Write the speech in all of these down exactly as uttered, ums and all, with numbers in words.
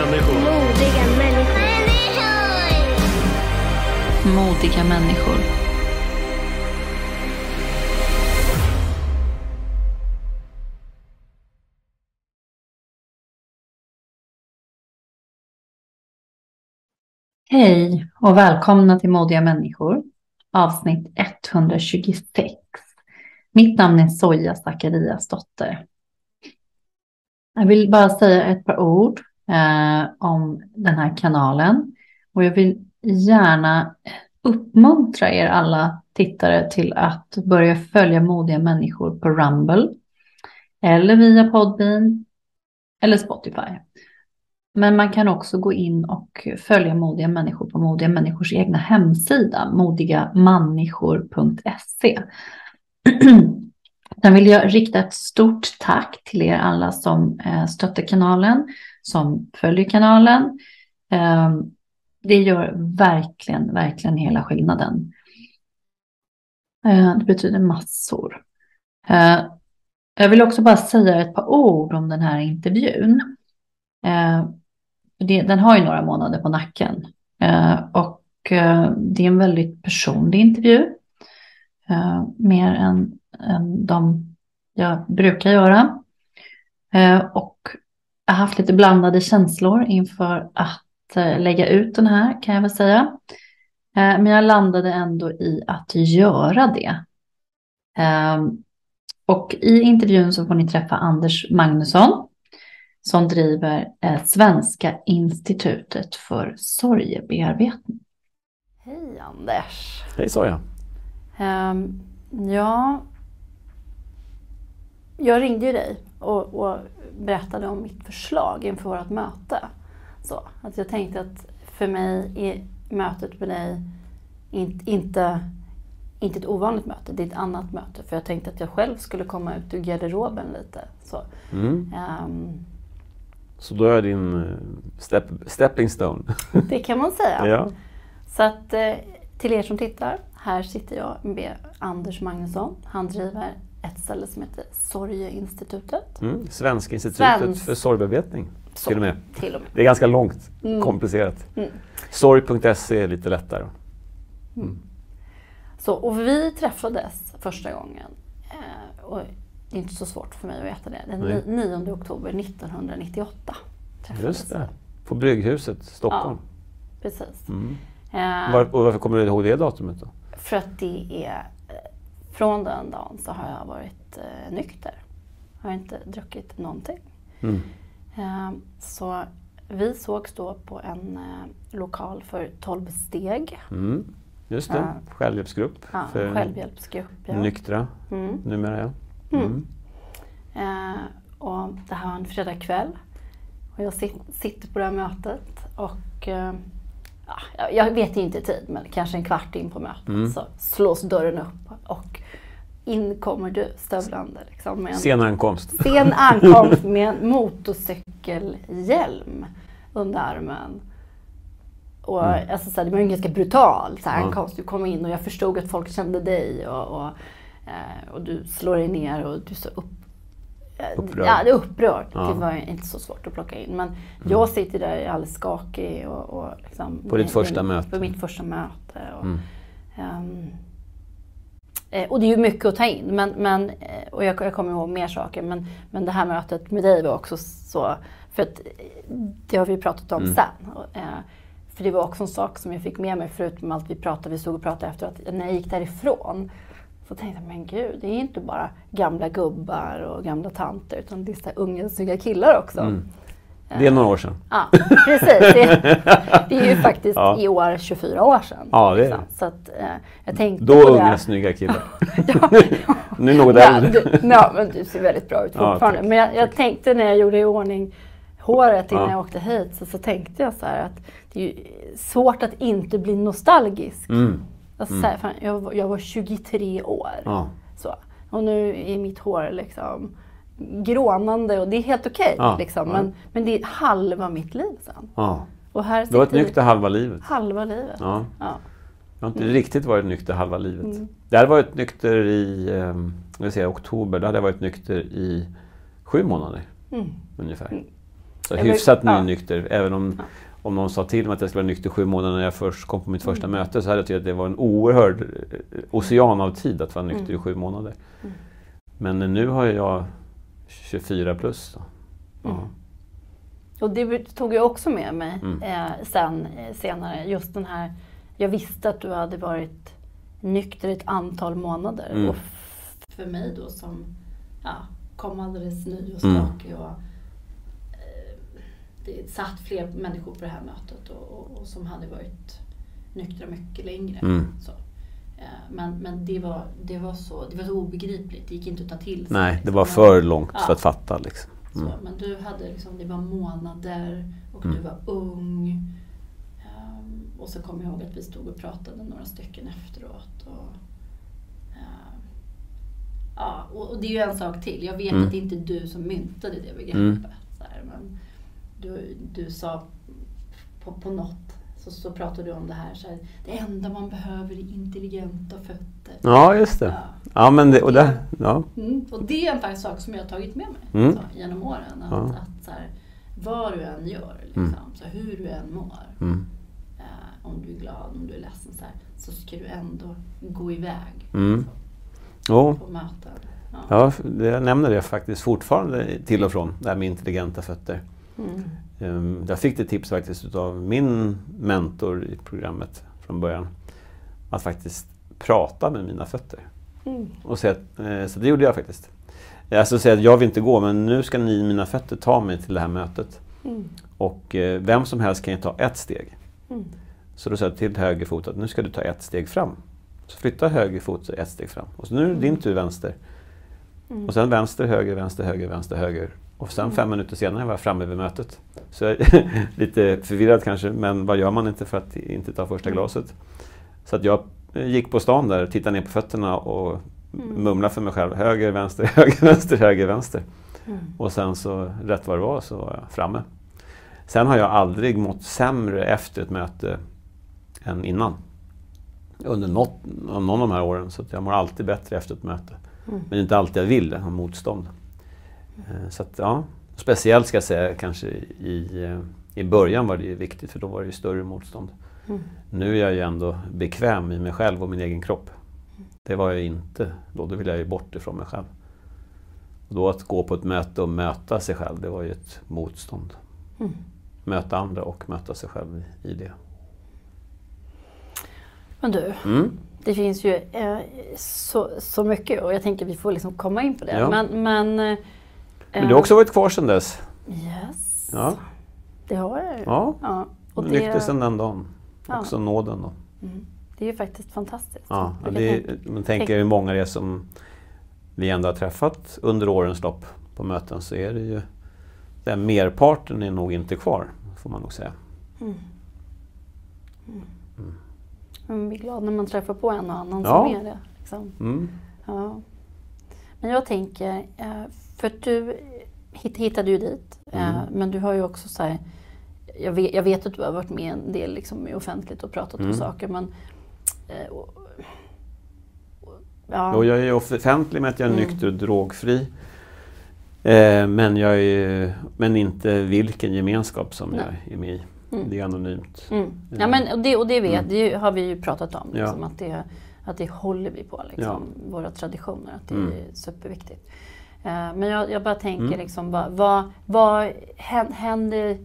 människor. Modiga människor. Modiga människor. Hej och välkomna till Modiga människor, avsnitt etthundratjugosex. Mitt namn är Soja Zachariasdotter. Jag vill bara säga ett par ord eh, om den här kanalen. Och jag vill gärna uppmuntra er alla tittare till att börja följa Modiga människor på Rumble. Eller via Podbean eller Spotify. Men man kan också gå in och följa Modiga människor på Modiga människors egna hemsida, modigamänniskor punkt se. Sen vill jag rikta ett stort tack till er alla som stöttar kanalen, som följer kanalen. Det gör verkligen, verkligen hela skillnaden. Det betyder massor. Jag vill också bara säga ett par ord om den här intervjun. Den har ju några månader på nacken. Och det är en väldigt personlig intervju. Mer än än de jag brukar göra. Och jag har haft lite blandade känslor inför att lägga ut den här, kan jag väl säga. Men jag landade ändå i att göra det. Och i intervjun så får ni träffa Anders Magnusson, som driver Svenska institutet för sorgebearbetning. Hej Anders. Hej Soja. Um, ja... Jag ringde ju dig och, och berättade om mitt förslag inför vårt möte. Så, att jag tänkte att för mig är mötet med dig in, inte, inte ett ovanligt möte, det är ett annat möte. För jag tänkte att jag själv skulle komma ut ur garderoben lite. Så, mm. um, så då är din step, stepping stone. Det kan man säga. Ja. Så att till er som tittar, här sitter jag med Anders Magnusson. Han driver ett ställe som heter Sorgeinstitutet. Mm, Svenska institutet Svensk... för sorgbearbetning. Så, till och med. Till och med. Det är ganska långt, mm. komplicerat. Mm. sorg punkt se är lite lättare. Mm. Mm. Så, och vi träffades första gången. Eh, och det är inte så svårt för mig att veta det. Den nionde oktober nittonhundranittioåtta. Just det. På Brygghuset, Stockholm. Ja, precis. Mm. Eh, Var, och varför kommer du ihåg det datumet då? För att det är... Från den dagen så har jag varit eh, nykter. Jag har inte druckit någonting. Mm. Eh, så vi sågs då på en eh, lokal för tolv steg. Mm. Just det, eh, självhjälpsgrupp. Ja, för självhjälpsgrupp. Ja. Nyktra, mm. numera ja. Mm. Mm. Eh, och det här var en fredagkväll. Och jag sit, sitter på det här mötet och... Eh, Ja, jag vet inte i tid, men kanske en kvart in på mötet mm. så slås dörren upp och in kommer du stövlande. Liksom, med en sen ankomst. Sen ankomst med en motorcykelhjälm under armen. Och, mm. alltså, så här, det var en ganska brutal så här, ja. ankomst. Du kom in och jag förstod att folk kände dig och, och, eh, och du slår dig ner och du så upp. Upprörd. Ja, det är upprörd. Ja. Det var inte så svårt att plocka in. Men mm. jag sitter där alldeles skakig. Och, och liksom, på ditt första min, möte? På mitt första möte. Och, mm. um, och det är ju mycket att ta in. Men, men, och jag, jag kommer ihåg mer saker. Men, men det här mötet med dig var också så... För att det har vi pratat om mm. sen. Och, uh, för det var också en sak som jag fick med mig. Förutom allt vi pratade, vi stod och pratade efter att när jag gick därifrån... Så tänkte jag, men gud, det är inte bara gamla gubbar och gamla tanter, utan det är så här unga, snygga killar också. Mm. Det är några år sedan. Ja, precis. Det, det är ju faktiskt ja. i år tjugofyra år sedan. Ja, det är liksom. Så att, eh, jag tänkte då på unga, det. snygga killar. ja, ja. Nu är något ja, äldre. du, ja, men du ser väldigt bra ut fortfarande. Ja, men jag, jag tänkte när jag gjorde i ordning håret innan ja. jag åkte hit, så, så tänkte jag så här att det är ju svårt att inte bli nostalgisk. Mm. Alltså, mm. så här, fan, jag, jag var tjugotre år. Ja. Så. Och nu är mitt hår liksom grånande och det är helt okej. Okay, ja. liksom. men, ja. men det är halva mitt liv sen. Ja. Och här du har varit nykter halva livet. Halva livet. Ja. Ja. Jag har inte mm. riktigt varit nykter halva livet. Mm. Det hade varit nykter i um, jag vill säga, oktober. Då hade jag varit nykter i sju månader. Mm. Ungefär. Mm. Så hyfsat ja. nynykter, även om, ja. om någon sa till mig att jag skulle vara nykter sju månader när jag först kom på mitt första mm. möte, så hade jag tyckt att det var en oerhörd ocean av tid att vara nykter mm. i sju månader. Mm. Men nu har jag tjugofyra plus. Så. Ja. Mm. Och det tog jag också med mig mm. eh, sen eh, senare, just den här, jag visste att du hade varit nykter ett antal månader mm. och f- för mig då som ja, kom alldeles ny och skakig mm. och eh, det satt fler människor på det här mötet och, och, och som hade varit nyktra mycket längre. Mm. Så. Eh, men men det, var, det, var så, det var så obegripligt, det gick inte att ta till sig. Nej, liksom. Det var för långt ja. för att fatta liksom. Mm. Så, men du hade liksom, det var månader och mm. du var ung. Um, och så kom jag ihåg att vi stod och pratade några stycken efteråt. Och, uh, ja, och, och det är ju en sak till. Jag vet mm. att det inte är du som myntade det begreppet. Mm. Så här, men du, du sa på, på något så, så pratade du om det här, så här. Det enda man behöver är intelligenta fötter. Ja, just det. Ja, ja men det, och det, ja. Mm, och det är en faktiskt sak som jag har tagit med mig mm. så, genom åren. Att, ja. att så här, vad du än gör, liksom, mm. så hur du än mår. Mm. Eh, om du är glad, om du är ledsen, så, här, så ska du ändå gå iväg mm. så, oh. på möten. Ja, ja det, jag nämner det faktiskt fortfarande till och från, det här med intelligenta fötter. Mm. Um, jag fick det tips faktiskt av min mentor i programmet från början. Att faktiskt prata med mina fötter. Mm. Och så, eh, så det gjorde jag faktiskt. Alltså säga att jag vill inte gå, men nu ska ni, mina fötter, ta mig till det här mötet. Mm. Och eh, vem som helst kan ju ta ett steg. Mm. Så då sa jag till höger fot att nu ska du ta ett steg fram. Så flytta höger fot ett steg fram. Och så nu är det din tur vänster. Mm. Och sen vänster, höger, vänster, höger, vänster, höger. Och sen mm. fem minuter senare var jag framme vid mötet. Så jag är lite förvirrad kanske, men vad gör man inte för att inte ta första glaset? Så att jag gick på stan där, tittade ner på fötterna och mm. mumlade för mig själv. Höger, vänster, höger, vänster, höger, vänster. Mm. Och sen så, rätt vad det var, så var jag framme. Sen har jag aldrig mått sämre efter ett möte än innan. Under något, någon av de här åren. Så att jag mår alltid bättre efter ett möte. Mm. Men inte alltid jag vill, ha motstånd. Mm. Så att, ja, speciellt ska jag säga kanske i, i början var det ju viktigt, för då var det ju större motstånd. Mm. Nu är jag ju ändå bekväm i mig själv och min egen kropp. Mm. Det var jag inte. Då, då vill jag ju bort ifrån mig själv. Och då att gå på ett möte och möta sig själv, det var ju ett motstånd. Mm. Möta andra och möta sig själv i, i det. Men du, mm. det finns ju eh, så, så mycket, och jag tänker vi får liksom komma in på det. Ja. Men, men, eh, men du har också varit kvar sedan dess. Yes, ja. Det har jag ju. Ja, ja. Och det nykter sedan den dagen. Ja. Också nåden då. Mm. Det är ju faktiskt fantastiskt. Ja, det är, man tänker hur många det är som vi ändå har träffat under årens lopp på möten, så är det ju, den merparten är nog inte kvar, får man nog säga. Mm. Mm. Mm. Man blir glad när man träffar på en och annan ja. som är det. Liksom. Mm. Ja. Men jag tänker, för du hittade ju dit, mm. men du har ju också så här, jag vet, jag vet att du har varit med en del liksom, i offentligt och pratat mm. om saker, men och, och, ja. Och jag är offentlig med att jag är mm. nykter och drogfri, eh, men jag är, men inte vilken gemenskap som Nej. jag är med i. Mm. Det är anonymt. Mm. Ja, men, och, det, och det, vet, mm. det har vi ju pratat om, liksom, ja. att, det, att det håller vi på, liksom, ja. våra traditioner, att det mm. är superviktigt. Uh, men jag, jag bara tänker, mm. liksom, vad, vad, vad händer.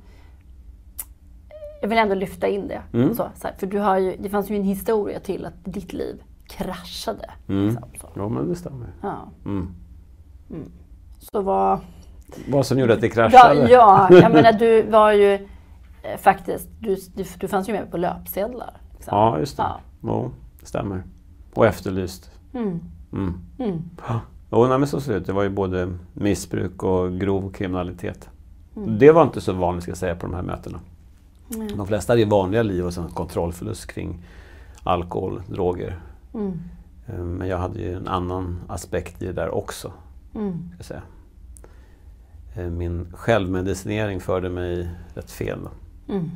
Jag vill ändå lyfta in det. Mm. Så, så här, för du har ju, det fanns ju en historia till att ditt liv kraschade. Mm. Liksom, så. Ja, men det stämmer. Ja. Mm. Mm. Så vad... Vad som gjorde att det kraschade? Ja, ja jag menar, du var ju eh, faktiskt, du, du, du fanns ju med på löpsedlar. Liksom. Ja, just det. Ja. Jo, det stämmer. Och efterlyst. Mm. Mm. Mm. Jo, nej, men så slut. Det var ju både missbruk och grov kriminalitet. Mm. Det var inte så vanligt, ska jag säga, på de här mötena. Mm. De flesta hade ju vanliga liv och sen kontrollförlust kring alkohol, droger. Mm. Men jag hade ju en annan aspekt i det där också. Mm. Ska jag säga. Min självmedicinering förde mig rätt fel. Mm.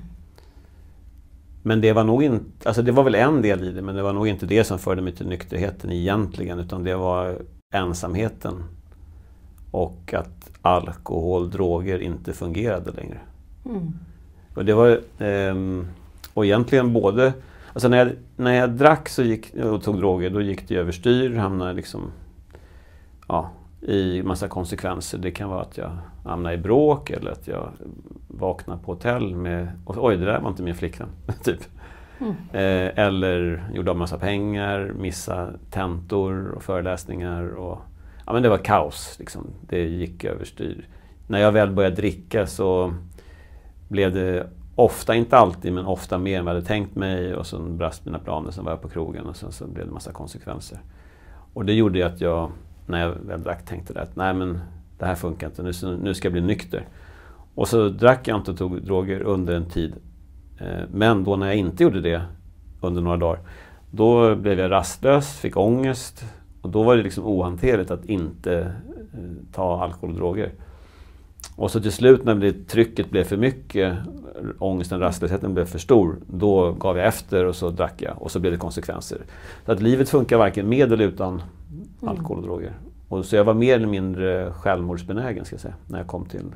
Men det var nog inte, alltså det var väl en del i det, men det var nog inte det som förde mig till nykterheten egentligen, utan det var ensamheten och att alkohol, droger inte fungerade längre. Mm. Och det var eh, och egentligen både, alltså när jag, när jag drack så gick, och tog droger, då gick det överstyr, hamnade liksom ja, i massa konsekvenser. Det kan vara att jag hamnade i bråk eller att jag vaknade på hotell med, och, oj det där var inte min flickvän, typ. Mm. Eh, eller gjorde av massa pengar, missa tentor och föreläsningar och ja, men det var kaos liksom. Det gick överstyr. När jag väl började dricka så blev det ofta, inte alltid, men ofta mer än vad jag hade tänkt mig, och så brast mina planer, sen var jag på krogen och sen så blev det massa konsekvenser. Och det gjorde ju att jag, när jag väl drack, tänkte det att nej men det här funkar inte, nu, nu ska jag bli nykter. Och så drack jag inte och tog droger under en tid. Men då när jag inte gjorde det under några dagar, då blev jag rastlös, fick ångest, och då var det liksom ohanterligt att inte ta alkohol och droger. Och så till slut när det, trycket blev för mycket, ångesten, rastlösheten blev för stor, då gav jag efter och så drack jag, och så blev det konsekvenser. Så att livet funkar varken med eller utan alkohol och droger. Och så jag var mer eller mindre självmordsbenägen, ska jag säga, när jag kom till,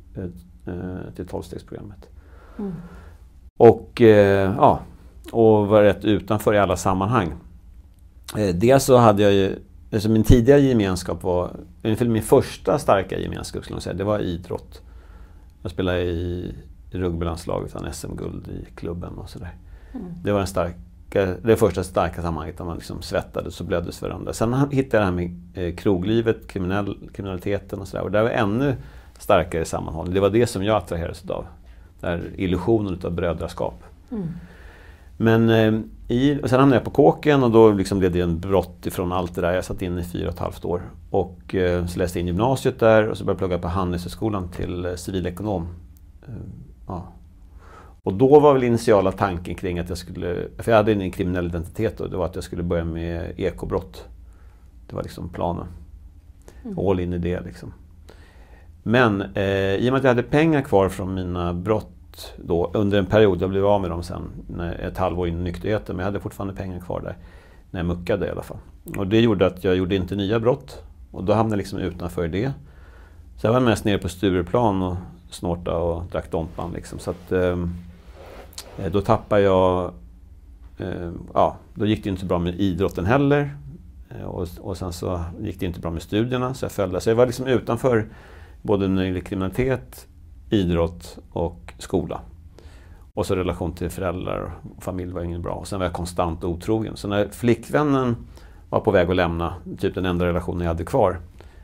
till tolvstegsprogrammet. Mm. Och, eh, ja, och var rätt utanför i alla sammanhang. Eh, dels så hade jag ju, alltså min tidiga gemenskap var, ungefär min första starka gemenskap skulle jag säga, det var idrott. Jag spelade i, i rugbylandslaget, en S M-guld i klubben och sådär. Mm. Det var en stark, det första starka sammanhanget där man liksom svettades och blöddes för varandra. Sen hittade jag det här med eh, kroglivet, kriminell, kriminaliteten och sådär. Och det var ännu starkare sammanhållning. Det var det som jag attraherades av. Där illusionen av brödraskap. Mm. Men eh, i, och sen hamnade jag på kåken, och då liksom blev det en brott ifrån allt det där. Jag satt in i fyra och ett halvt år. Och eh, så läste jag in gymnasiet där, och så började jag plugga på Handelshögskolan till eh, civilekonom. Eh, ja. Och då var väl initiala tanken kring att jag skulle, för jag hade en kriminell identitet då, det var att jag skulle börja med ekobrott. Det var liksom planen. Mm. All in i det liksom. Men eh, i och med att jag hade pengar kvar från mina brott då, under en period, jag blev av med dem sen när, ett halvår in i nykterheten, men jag hade fortfarande pengar kvar där när jag muckade i alla fall. Och det gjorde att jag gjorde inte nya brott, och då hamnade jag liksom utanför det. Så jag var mest nere på Stureplan och snorta och drack Dompan liksom, så att eh, då tappade jag, eh, ja, då gick det inte så bra med idrotten heller, eh, och, och sen så gick det inte bra med studierna, så jag följde, så jag var liksom utanför både när det gäller kriminalitet, idrott och skola. Och så relation till föräldrar och familj var ingen bra. Och sen var jag konstant otrogen. Så när flickvännen var på väg att lämna, typ den enda relationen jag hade kvar,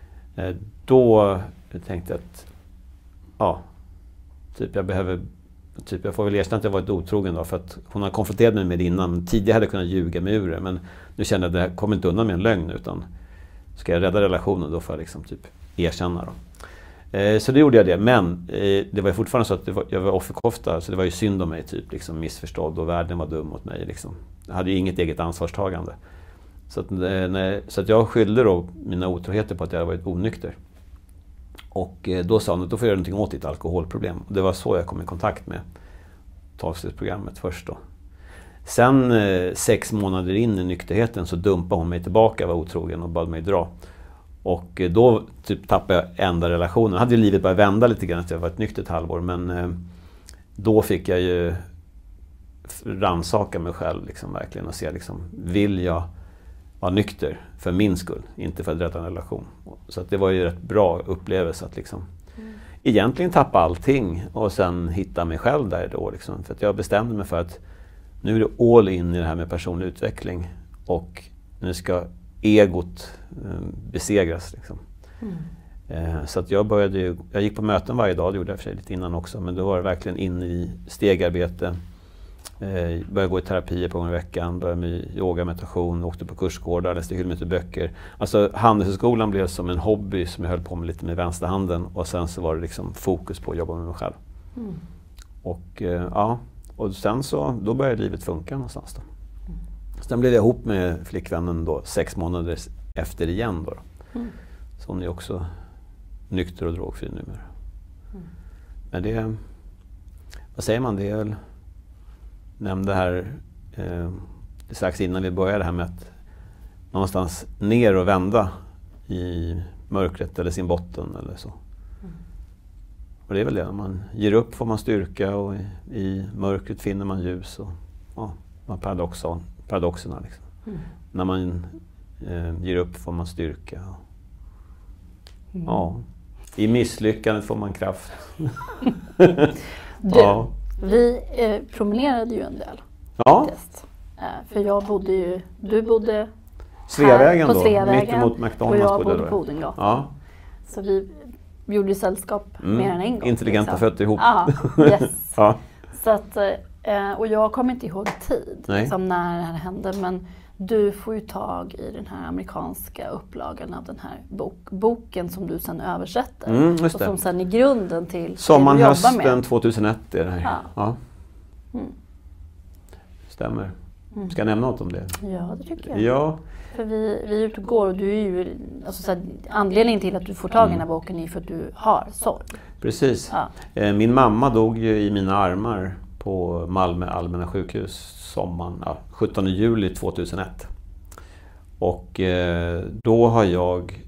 då tänkte jag att ja, typ jag behöver, typ jag får väl erkänna att jag varit otrogen då, för att hon har konfronterat mig med det innan. Men tidigare hade jag kunnat ljuga mig ur det, men nu kände jag att det här kommer inte undan med en lögn, utan ska jag rädda relationen, då får jag liksom typ erkänna då. Så det gjorde jag det, men det var fortfarande så att det var, jag var offerkofta, så det var ju synd om mig, typ liksom missförstådd, och världen var dum mot mig liksom. Jag hade ju inget eget ansvarstagande. Så att, när, så att jag skyllde då mina otroheter på att jag varit onykter. Och då sa hon att då får jag göra någonting åt ditt alkoholproblem. Och det var så jag kom i kontakt med tolvstegsprogrammet först då. Sen sex månader in i nykterheten så dumpade hon mig tillbaka, var otrogen och bad mig dra. Och då typ tappade jag enda relationen. Hade ju livet börjat vända lite grann, att jag var ett nyktert halvår, men eh, då fick jag ju rannsaka mig själv liksom, verkligen, och se liksom, vill jag vara nykter för min skull, inte för att rädda en relation. Så att det var ju rätt bra upplevelse att liksom mm. egentligen tappa allting och sen hitta mig själv där då liksom, för att jag bestämde mig för att nu är det all in i det här med personlig utveckling, och nu ska egot besegras liksom. Mm. Så att jag började ju, jag gick på möten varje dag, det gjorde jag för sig lite innan också, men då var det verkligen in i stegarbete. Började gå i terapier på gång i veckan, började med yoga, meditation, åkte på kursgårdar, läste hyllmeter böcker. Alltså Handelshögskolan blev som en hobby som jag höll på med lite med vänsterhanden, och sen så var det liksom fokus på att jobba med mig själv. Mm. Och ja, och sen så, då började livet funka någonstans då. Sen blev jag ihop med flickvännen då sex månader efter igen då. Mm. Så hon är också nykter och drogfri numera. Mm. Men det, vad säger man, det är väl, nämnde här eh, strax innan vi började det här med att någonstans ner och vända i mörkret eller sin botten eller så. Mm. Och det är väl det, när man ger upp får man styrka och i, i mörkret finner man ljus och ja, man paradoxar, paradoxerna liksom. Mm. När man eh, ger upp får man styrka. Och, mm. Ja, i misslyckandet får man kraft. Du, ja. Vi eh, promenerade ju en del. Ja. Eh, för jag bodde ju, du bodde Sveavägen här på då, Sveavägen, mitt emot McDonalds. Och jag bodde då. på Odengatan. Ja. Så vi gjorde sällskap mm. mer än en gång. Intelligenta liksom. fötter ihop. Ja, yes. Ja. Så att, eh, och jag kommer inte ihåg tid liksom, när det här hände. Men du får ju tag i den här amerikanska upplagan av den här bok, boken som du sen översätter. Mm, just och det. som sen är grunden till Sommaren, det du jobbar med. hösten tjugohundraett är det här. Ja. Ja. Mm. Stämmer. Ska jag nämna något om det? Ja, det tycker jag. Ja. För vi, vi är ute och går och du är ju, alltså, så här, anledningen till att du får tag i den här boken är för att du har sorg. Precis. Ja. Eh, min mamma dog ju i mina armar på Malmö allmänna sjukhus sommaren, ja, sjuttonde juli tjugohundraett. Och eh, då har jag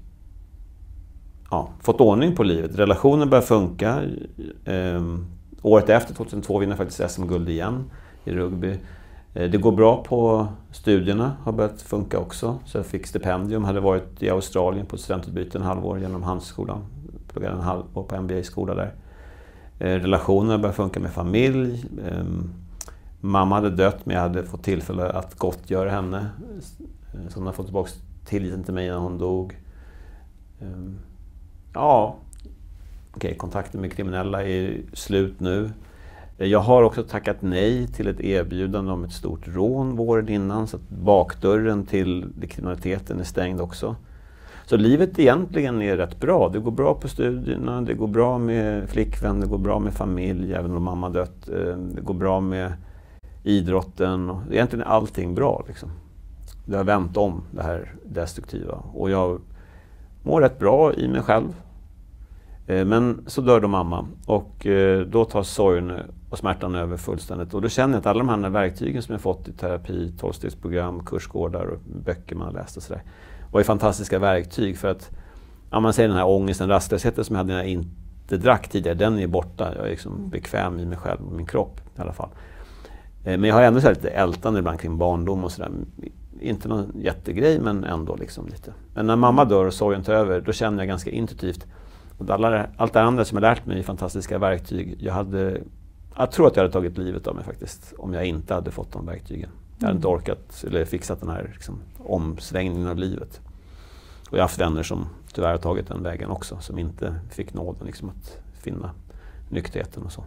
ja, fått ordning på livet. Relationen börjar funka. Eh, året efter, tjugohundratvå, vinner jag faktiskt S M-guld igen i rugby. Eh, det går bra på studierna, har börjat funka också. Så jag fick stipendium, hade varit i Australien på ett studentutbyte en halvår genom Handelsskolan. Pluggade en halvår på M B A-skola där. Eh, relationen började funka med familj. Eh, mamma hade dött, men jag hade fått tillfälle att gottgöra henne. Så hon har fått tillbaka tilliten till mig när hon dog. Um, ja, okej, okay, kontakten med kriminella är slut nu. Jag har också tackat nej till ett erbjudande om ett stort rån våren innan, så att bakdörren till kriminaliteten är stängd också. Så livet egentligen är rätt bra. Det går bra på studierna, det går bra med flickvän, det går bra med familj, även om mamma dött. Det går bra med idrotten. Och egentligen är allting bra liksom. Det har vänt om det här destruktiva. Och jag mår rätt bra i mig själv. Eh, men så dör då mamma. Och eh, då tar sorgen och smärtan över fullständigt. Och då känner jag att alla de här verktygen som jag fått i terapi, tolvstegsprogram, kursgårdar och böcker man har läst och sådär, var ju fantastiska verktyg. För att, ja, man säger den här ångesten, rastlösheten som jag hade när jag inte drack tidigare, den är borta. Jag är liksom bekväm i mig själv och min kropp i alla fall. Eh, men jag har ändå så här lite ältande ibland kring barndom och sådär. Inte någon jättegrej, men ändå liksom lite. Men när mamma dör och sorgen tar över, då känner jag ganska intuitivt. Och alla, allt det andra som jag lärt mig är fantastiska verktyg. Jag, hade, jag tror att jag hade tagit livet av mig faktiskt, om jag inte hade fått de verktygen. Jag hade mm. inte orkat eller fixat den här liksom, omsvängningen av livet. Och jag har haft vänner som tyvärr har tagit den vägen också, som inte fick nåden liksom, att finna nykterheten och så.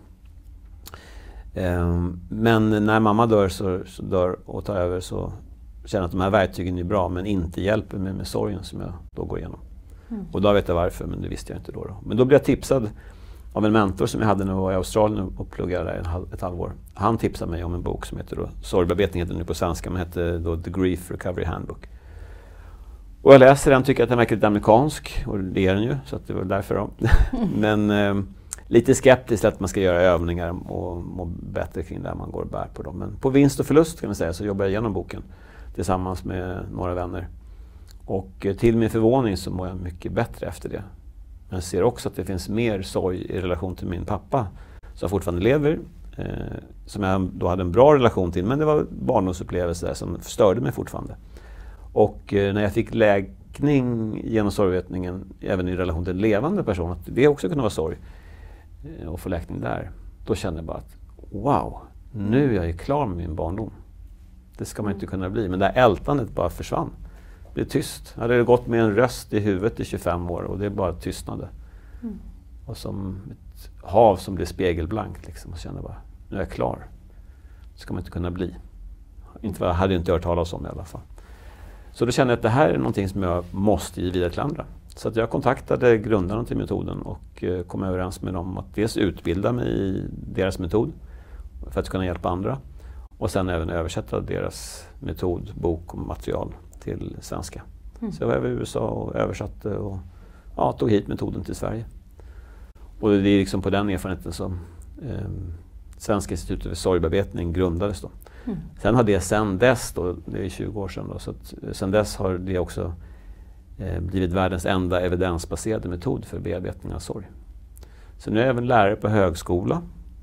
Um, men när mamma dör, så, så dör och tar över, så känner att de här verktygen är bra, men inte hjälper mig med sorgen som jag då går igenom. Mm. Och då vet jag varför, men det visste jag inte då, då. Men då blev jag tipsad av en mentor som jag hade när jag var i Australien och pluggade där ett, halv, ett halvår. Han tipsade mig om en bok som heter då, sorgbearbetning heter den nu på svenska, men heter då The Grief Recovery Handbook. Och jag läser den, tycker att den verkar lite amerikansk, och det är den ju, så att det var därför då. Men eh, lite skeptisk att man ska göra övningar och må bättre kring det man går och bär på dem. Men på vinst och förlust kan man säga, så jobbar jag igenom boken tillsammans med några vänner. Och till min förvåning så mår jag mycket bättre efter det. Men jag ser också att det finns mer sorg i relation till min pappa, som fortfarande lever, eh, som jag då hade en bra relation till, men det var barndomsupplevelser som störde mig fortfarande. Och eh, när jag fick läkning genom sorgvetningen, även i relation till en levande person, att det också kunde vara sorg, eh, och få läkning där, då kände jag bara att wow, nu är jag ju klar med min barndom. Det ska man inte kunna bli, men det här ältandet bara försvann. Det är tyst. Jag hade gått med en röst i huvudet i tjugofem år, och det är bara tystnade. Mm. Och som ett hav som blir spegelblankt liksom, och kände bara, nu är jag klar. Det ska man inte kunna bli. Inte, jag hade inte hört talas om det i alla fall. Så då kände jag att det här är någonting som jag måste ge vidare till andra. Så att jag kontaktade grundarna till metoden och eh, kom överens med dem att dels utbilda mig i deras metod för att kunna hjälpa andra. Och sen även översätta deras metod, bok och material till svenska. Mm. Så jag var över i U S A och översatte och ja, tog hit metoden till Sverige. Och det är liksom på den erfarenheten som eh, Svenska institutet för sorgbearbetning grundades då. Mm. Sen har det sen dess då, det är tjugo år sedan då, så att sen dess har det också eh, blivit världens enda evidensbaserade metod för bearbetning av sorg. Så nu är jag även lärare på högskola.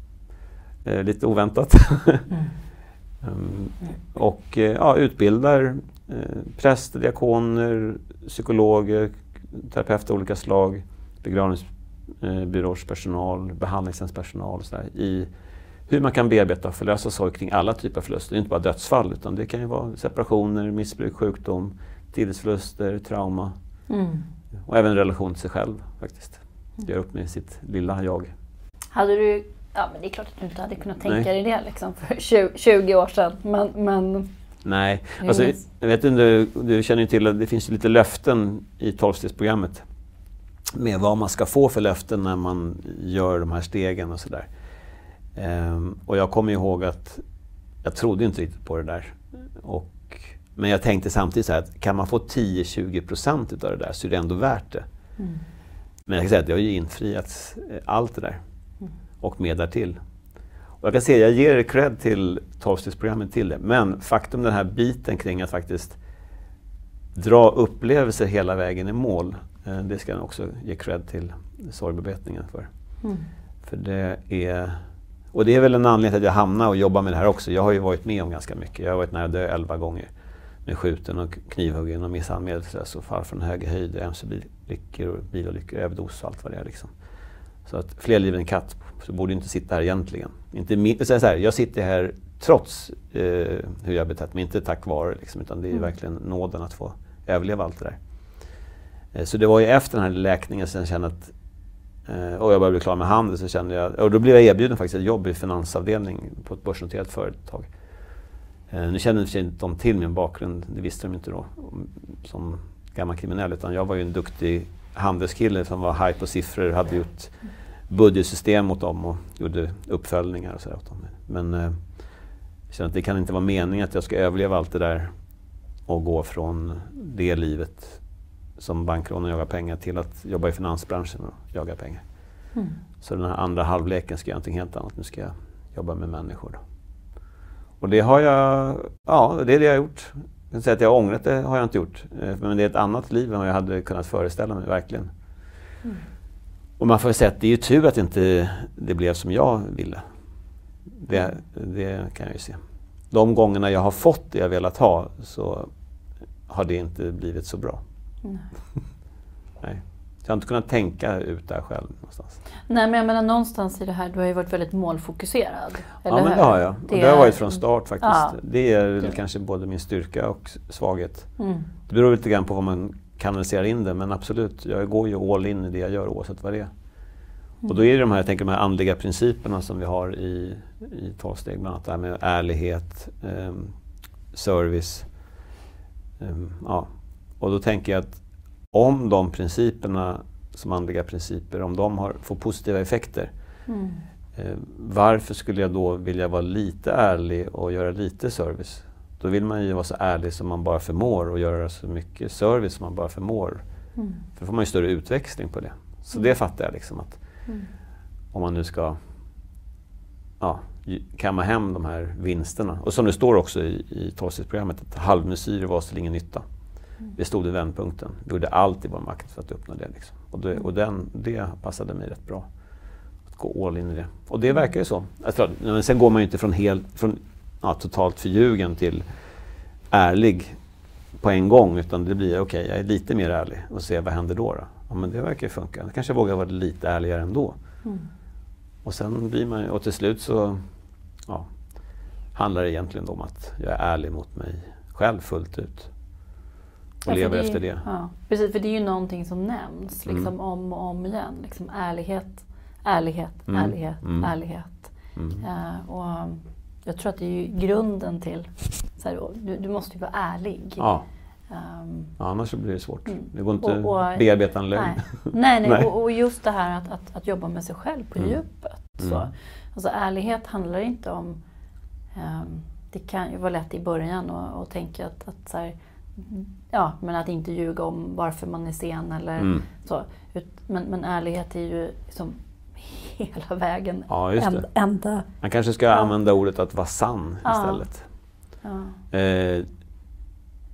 Eh, lite oväntat. Mm. um, och eh, ja, utbildar eh, präster, diakoner, psykologer, terapeuter av olika slag, begravningsbyråers personal, behandlingshemspersonal och så där, i hur man kan bearbeta och förlösa sorg kring alla typer av förluster. Det är inte bara dödsfall, utan det kan ju vara separationer, missbruk, sjukdom, tidsförluster, trauma. Mm. Och även relation till sig själv faktiskt. Gör upp med sitt lilla jag. Hade du, ja men det är klart att du inte hade kunnat tänka dig det liksom för tjugo år sedan, men... men... Nej, alltså, jag vet inte, du känner ju till att det finns lite löften i tolvstegsprogrammet med vad man ska få för löften när man gör de här stegen och sådär. Um, och jag kommer ihåg att jag trodde inte riktigt på det där. Och, men jag tänkte samtidigt så här att kan man få tio till tjugo procent av det där så är det ändå värt det. Mm. Men jag kan säga att jag har ju infriat allt det där. Mm. Och mer därtill. Och jag kan säga, jag ger cred till tolvstegsprogrammet till det. Men faktum den här biten kring att faktiskt dra upplevelser hela vägen i mål. Eh, det ska jag också ge cred till sorgbearbetningen för. Mm. För det är... Och det är väl en anledning till att jag hamnar och jobbar med det här också. Jag har ju varit med om ganska mycket. Jag har varit nära dö elva gånger. Med skjuten och knivhuggen och misshandel medvetslös och fall från höga höjder, mc-olyckor och bilolyckor, överdos och allt vad det är liksom. Så att fler liv än en katt så borde inte sitta här egentligen. Inte min, så här, jag sitter här trots eh, hur jag betett mig, inte tack vare liksom, utan det är mm. verkligen nåden att få överleva allt det där. Eh, så det var ju efter den här läkningen sen jag kände att eh, och jag började bli klar med handel så kände jag, och då blev jag erbjuden faktiskt ett jobb i finansavdelning på ett börsnoterat företag. Eh, nu kände inte de till min bakgrund, det visste de inte då som gammal kriminell, utan jag var ju en duktig handelskille som var high på siffror, hade gjort budgetsystem mot dem och gjorde uppföljningar och så åt dem. Men eh, jag kände att det kan inte vara meningen att jag ska överleva allt det där och gå från det livet som bankrån och jaga pengar till att jobba i finansbranschen och jaga pengar. Mm. Så den här andra halvleken ska jag någonting helt annat. Nu ska jag jobba med människor då. Och det har jag, ja det är det jag har gjort. Jag kan säga att jag har ångrat det har jag inte gjort. Men det är ett annat liv än vad jag hade kunnat föreställa mig verkligen. Mm. Och man får säga att det är ju tur att inte det blev som jag ville. Det, det kan jag ju se. De gångerna jag har fått det jag velat ha så har det inte blivit så bra. Nej. Nej. Jag har inte kunnat tänka ut där själv någonstans. Nej, men jag menar någonstans i det här, du har ju varit väldigt målfokuserad. Eller ja, men det har jag. Det, och det har varit från start faktiskt. Ja. Det är det. Kanske både min styrka och svaghet. Mm. Det beror lite grann på vad man kanaliserar in det, men absolut, jag går ju all in i det jag gör oavsett vad det är. Mm. Och då är det de här, jag tänker, de här andliga principerna som vi har i, i tolv steg, bland annat det här med ärlighet, eh, service. Eh, ja. Och då tänker jag att om de principerna som andliga principer, om de har, får positiva effekter, mm. eh, varför skulle jag då vilja vara lite ärlig och göra lite service? Då vill man ju vara så ärlig som man bara förmår och göra så mycket service som man bara förmår. Mm. För då får man ju större utväxling på det. Så mm. det fattar jag liksom att mm. om man nu ska ja, kamma hem de här vinsterna. Och som det står också i, i tolvstegsprogrammet, att halvmesyrer var till ingen nytta. Vi stod i vändpunkten. Vi gjorde allt i vår makt för att uppnå det. Liksom. Och, det, och den, det passade mig rätt bra. Att gå all in i det. Och det verkar ju så. Alltså, men sen går man ju inte från, helt, från ja, totalt förljugen till ärlig på en gång. Utan det blir okej, okay, jag är lite mer ärlig. Och se vad händer då. då? Ja, men det verkar ju funka. Jag kanske vågar vara lite ärligare ändå. Mm. Och sen blir man och till slut så ja, handlar det egentligen om att jag är ärlig mot mig själv fullt ut. Och ja, lever det efter det. Ja, precis, för det är ju någonting som nämns liksom, mm. om och om igen. Liksom, ärlighet, ärlighet, mm. ärlighet, mm. ärlighet. Mm. Uh, och jag tror att det är ju grunden till, så här, du, du måste ju vara ärlig. Ja. Um, ja, annars så blir det svårt. Mm. Det går inte att bearbeta en lögn. Nej, nej, nej. nej. Och, och just det här att, att, att jobba med sig själv på mm. djupet. Så. Mm. Alltså ärlighet handlar inte om, um, det kan ju vara lätt i början och, och tänka att, att så här, ja, men att inte ljuga om varför man är sen eller mm. så. Men, men ärlighet är ju liksom hela vägen. Ja, just det. Ända. Man kanske ska ja. använda ordet att vara sann ja. istället. Ja. Eh,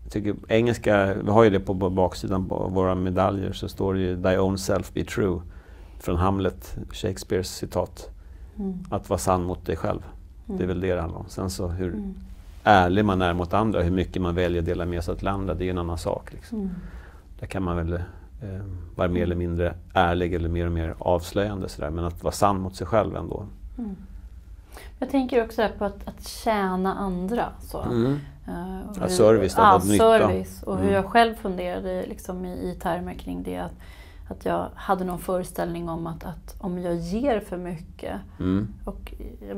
Jag tycker engelska, vi har ju det på baksidan på våra medaljer, så står det ju Thy own self be true. Från Hamlet, Shakespeares citat. Mm. Att vara sann mot dig själv. Mm. Det är väl det det handlar om. Sen så hur mm. ärlig man är mot andra, hur mycket man väljer att dela med sig till andra, det är en annan sak. Liksom. Mm. Där kan man väl eh, vara mer eller mindre ärlig eller mer och mer avslöjande. Sådär. Men att vara sann mot sig själv ändå. Mm. Jag tänker också på att, att tjäna andra. Så. Mm. Uh, ja, service, ja, att service. Och mm. hur jag själv funderade liksom, i, i termer kring det. Att, att jag hade någon föreställning om att, att om jag ger för mycket. Mm. Och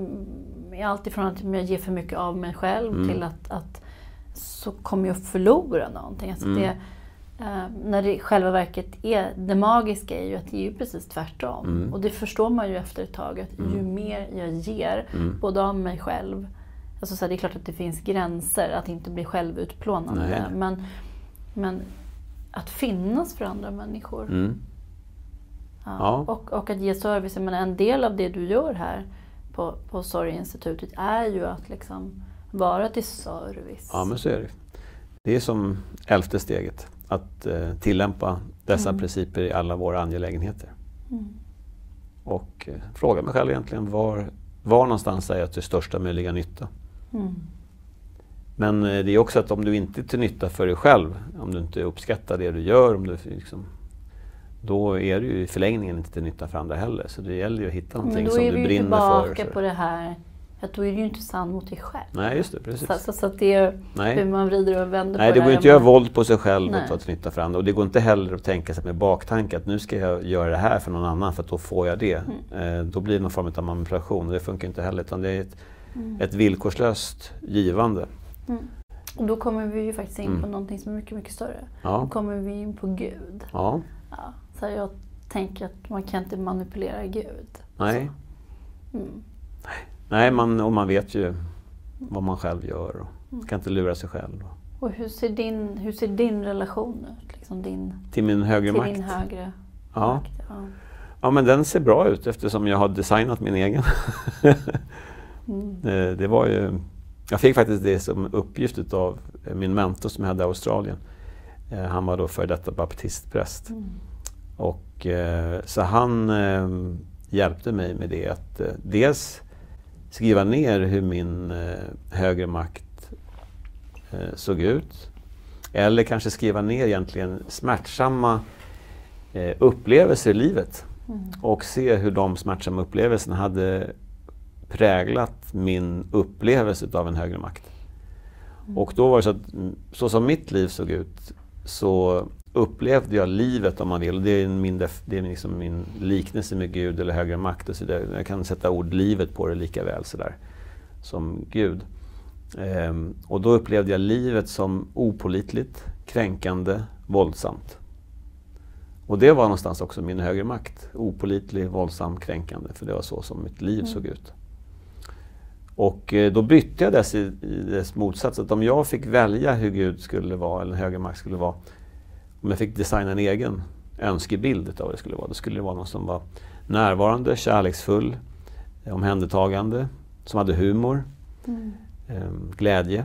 um, allt ifrån att jag ger för mycket av mig själv mm. till att, att så kommer jag förlora någonting. Alltså mm. det, uh, när det i själva verket är, det magiska är ju att det är ju precis tvärtom. Mm. Och det förstår man ju efter ett tag. Att mm. ju mer jag ger, mm. både av mig själv. Alltså så här, det är klart att det finns gränser, att inte bli självutplånande. Men, men att finnas för andra människor. Mm. Ja. Ja. Och, och att ge service. Men en del av det du gör här på, på Sorginstitutet är ju att liksom vara till service. Ja, men så är det. Det är som elfte steget. Att eh, tillämpa dessa mm. principer i alla våra angelägenheter. Mm. Och eh, fråga mig själv egentligen var, var någonstans är jag till största möjliga nytta. Mm. Men eh, det är också att om du inte är till nytta för dig själv, om du inte uppskattar det du gör, om du liksom, då är du ju i förlängningen inte till nytta för andra heller. Så det gäller ju att hitta någonting som du brinner för. Men då är vi ju tillbaka på det här, att då är du ju inte sann mot dig själv. Nej, just det, precis. Så, så, så att det är Nej. hur man vrider och vänder Nej, på det. det går inte att göra våld på sig själv Nej. och ta till nytta för andra. Och det går inte heller att tänka sig med baktanke att nu ska jag göra det här för någon annan för att då får jag det. Mm. Eh, då blir det någon form av manipulation och det funkar inte heller. Utan det är ett, mm. ett villkorslöst givande. Mm. Och då kommer vi ju faktiskt in mm. på någonting som är mycket, mycket större. Ja. Då kommer vi in på Gud. Ja. Ja, så jag tänker att man kan inte manipulera Gud. Nej. Mm. Nej, man, och man vet ju vad man själv gör och mm. kan inte lura sig själv. Och hur ser din, hur ser din relation ut? Liksom din, till min högre till makt? Din högre ja. makt? Ja. Ja, men den ser bra ut eftersom jag har designat min egen. mm. det, det var ju... Jag fick faktiskt det som uppgift av min mentor som jag hade i Australien. Eh, han var då för detta baptistpräst. Mm. Och, eh, så han eh, hjälpte mig med det. Att eh, dels skriva ner hur min eh, högre makt eh, såg ut. Eller kanske skriva ner egentligen smärtsamma eh, upplevelser i livet. Mm. Och se hur de smärtsamma upplevelserna hade präglat min upplevelse av en högre makt. Mm. Och då var det så att så som mitt liv såg ut så upplevde jag livet, om man vill. Det är min, det är liksom min liknelse med Gud eller högre makt. Och så där. Jag kan sätta ord livet på det lika väl så där, som Gud. Ehm, och då upplevde jag livet som opålitligt, kränkande, våldsamt. Och det var någonstans också min högre makt. Opålitlig, våldsam, kränkande. För det var så som mitt liv mm. såg ut. Och eh, då bytte jag dess, i, i dess motsats. Att om jag fick välja hur Gud skulle vara, eller högre makt skulle vara. Om jag fick designa en egen önskebild av vad det skulle vara. Då skulle det vara någon som var närvarande, kärleksfull, omhändertagande. Som hade humor, mm. eh, glädje.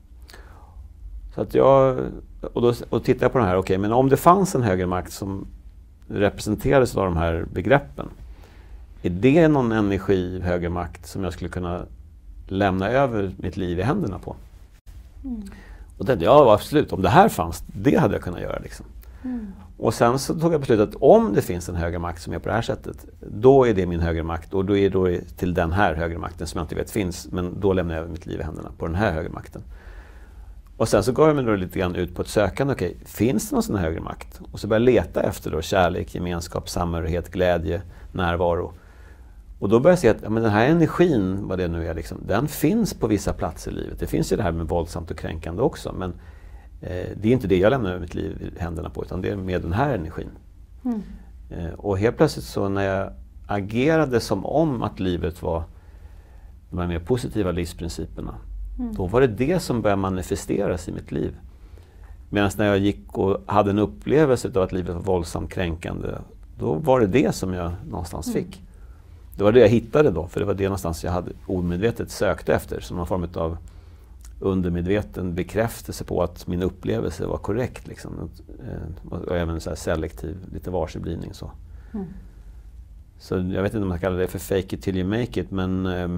Så att jag, och då och tittar jag på den här, okej, okay, men om det fanns en högre makt som representerades av de här begreppen, är det någon energi, högre makt, som jag skulle kunna lämna över mitt liv i händerna på? Mm. Och tänkte jag, ja, absolut, om det här fanns, det hade jag kunnat göra. Liksom. Mm. Och sen så tog jag beslutet att om det finns en högre makt som är på det här sättet, då är det min högre makt, och då är det till den här högre makten som jag inte vet finns, men då lämnar jag över mitt liv i händerna på den här högre makten. Och sen så gav jag mig då lite grann ut på ett sökande. Okej, okay, finns det någon sån högre makt? Och så började jag leta efter då kärlek, gemenskap, samhörighet, glädje, närvaro. Och då började jag se att ja, men den här energin, vad det nu är, liksom, den finns på vissa platser i livet. Det finns ju det här med våldsamt och kränkande också. Men eh, det är inte det jag lämnar över mitt liv i händerna på, utan det är med den här energin. Mm. Eh, och helt plötsligt så när jag agerade som om att livet var de här mer positiva livsprinciperna, mm. då var det det som började manifesteras i mitt liv. Medan när jag gick och hade en upplevelse av att livet var våldsamt kränkande, då var det det som jag någonstans mm. fick. Det var det jag hittade då, för det var det någonstans jag hade omedvetet sökt efter, som någon form av undermedveten bekräftelse på att min upplevelse var korrekt. Liksom. Och, och även så här selektiv, lite varseblivning. Så. Mm. så jag vet inte om man kallar det för fake it till you make it, men eh,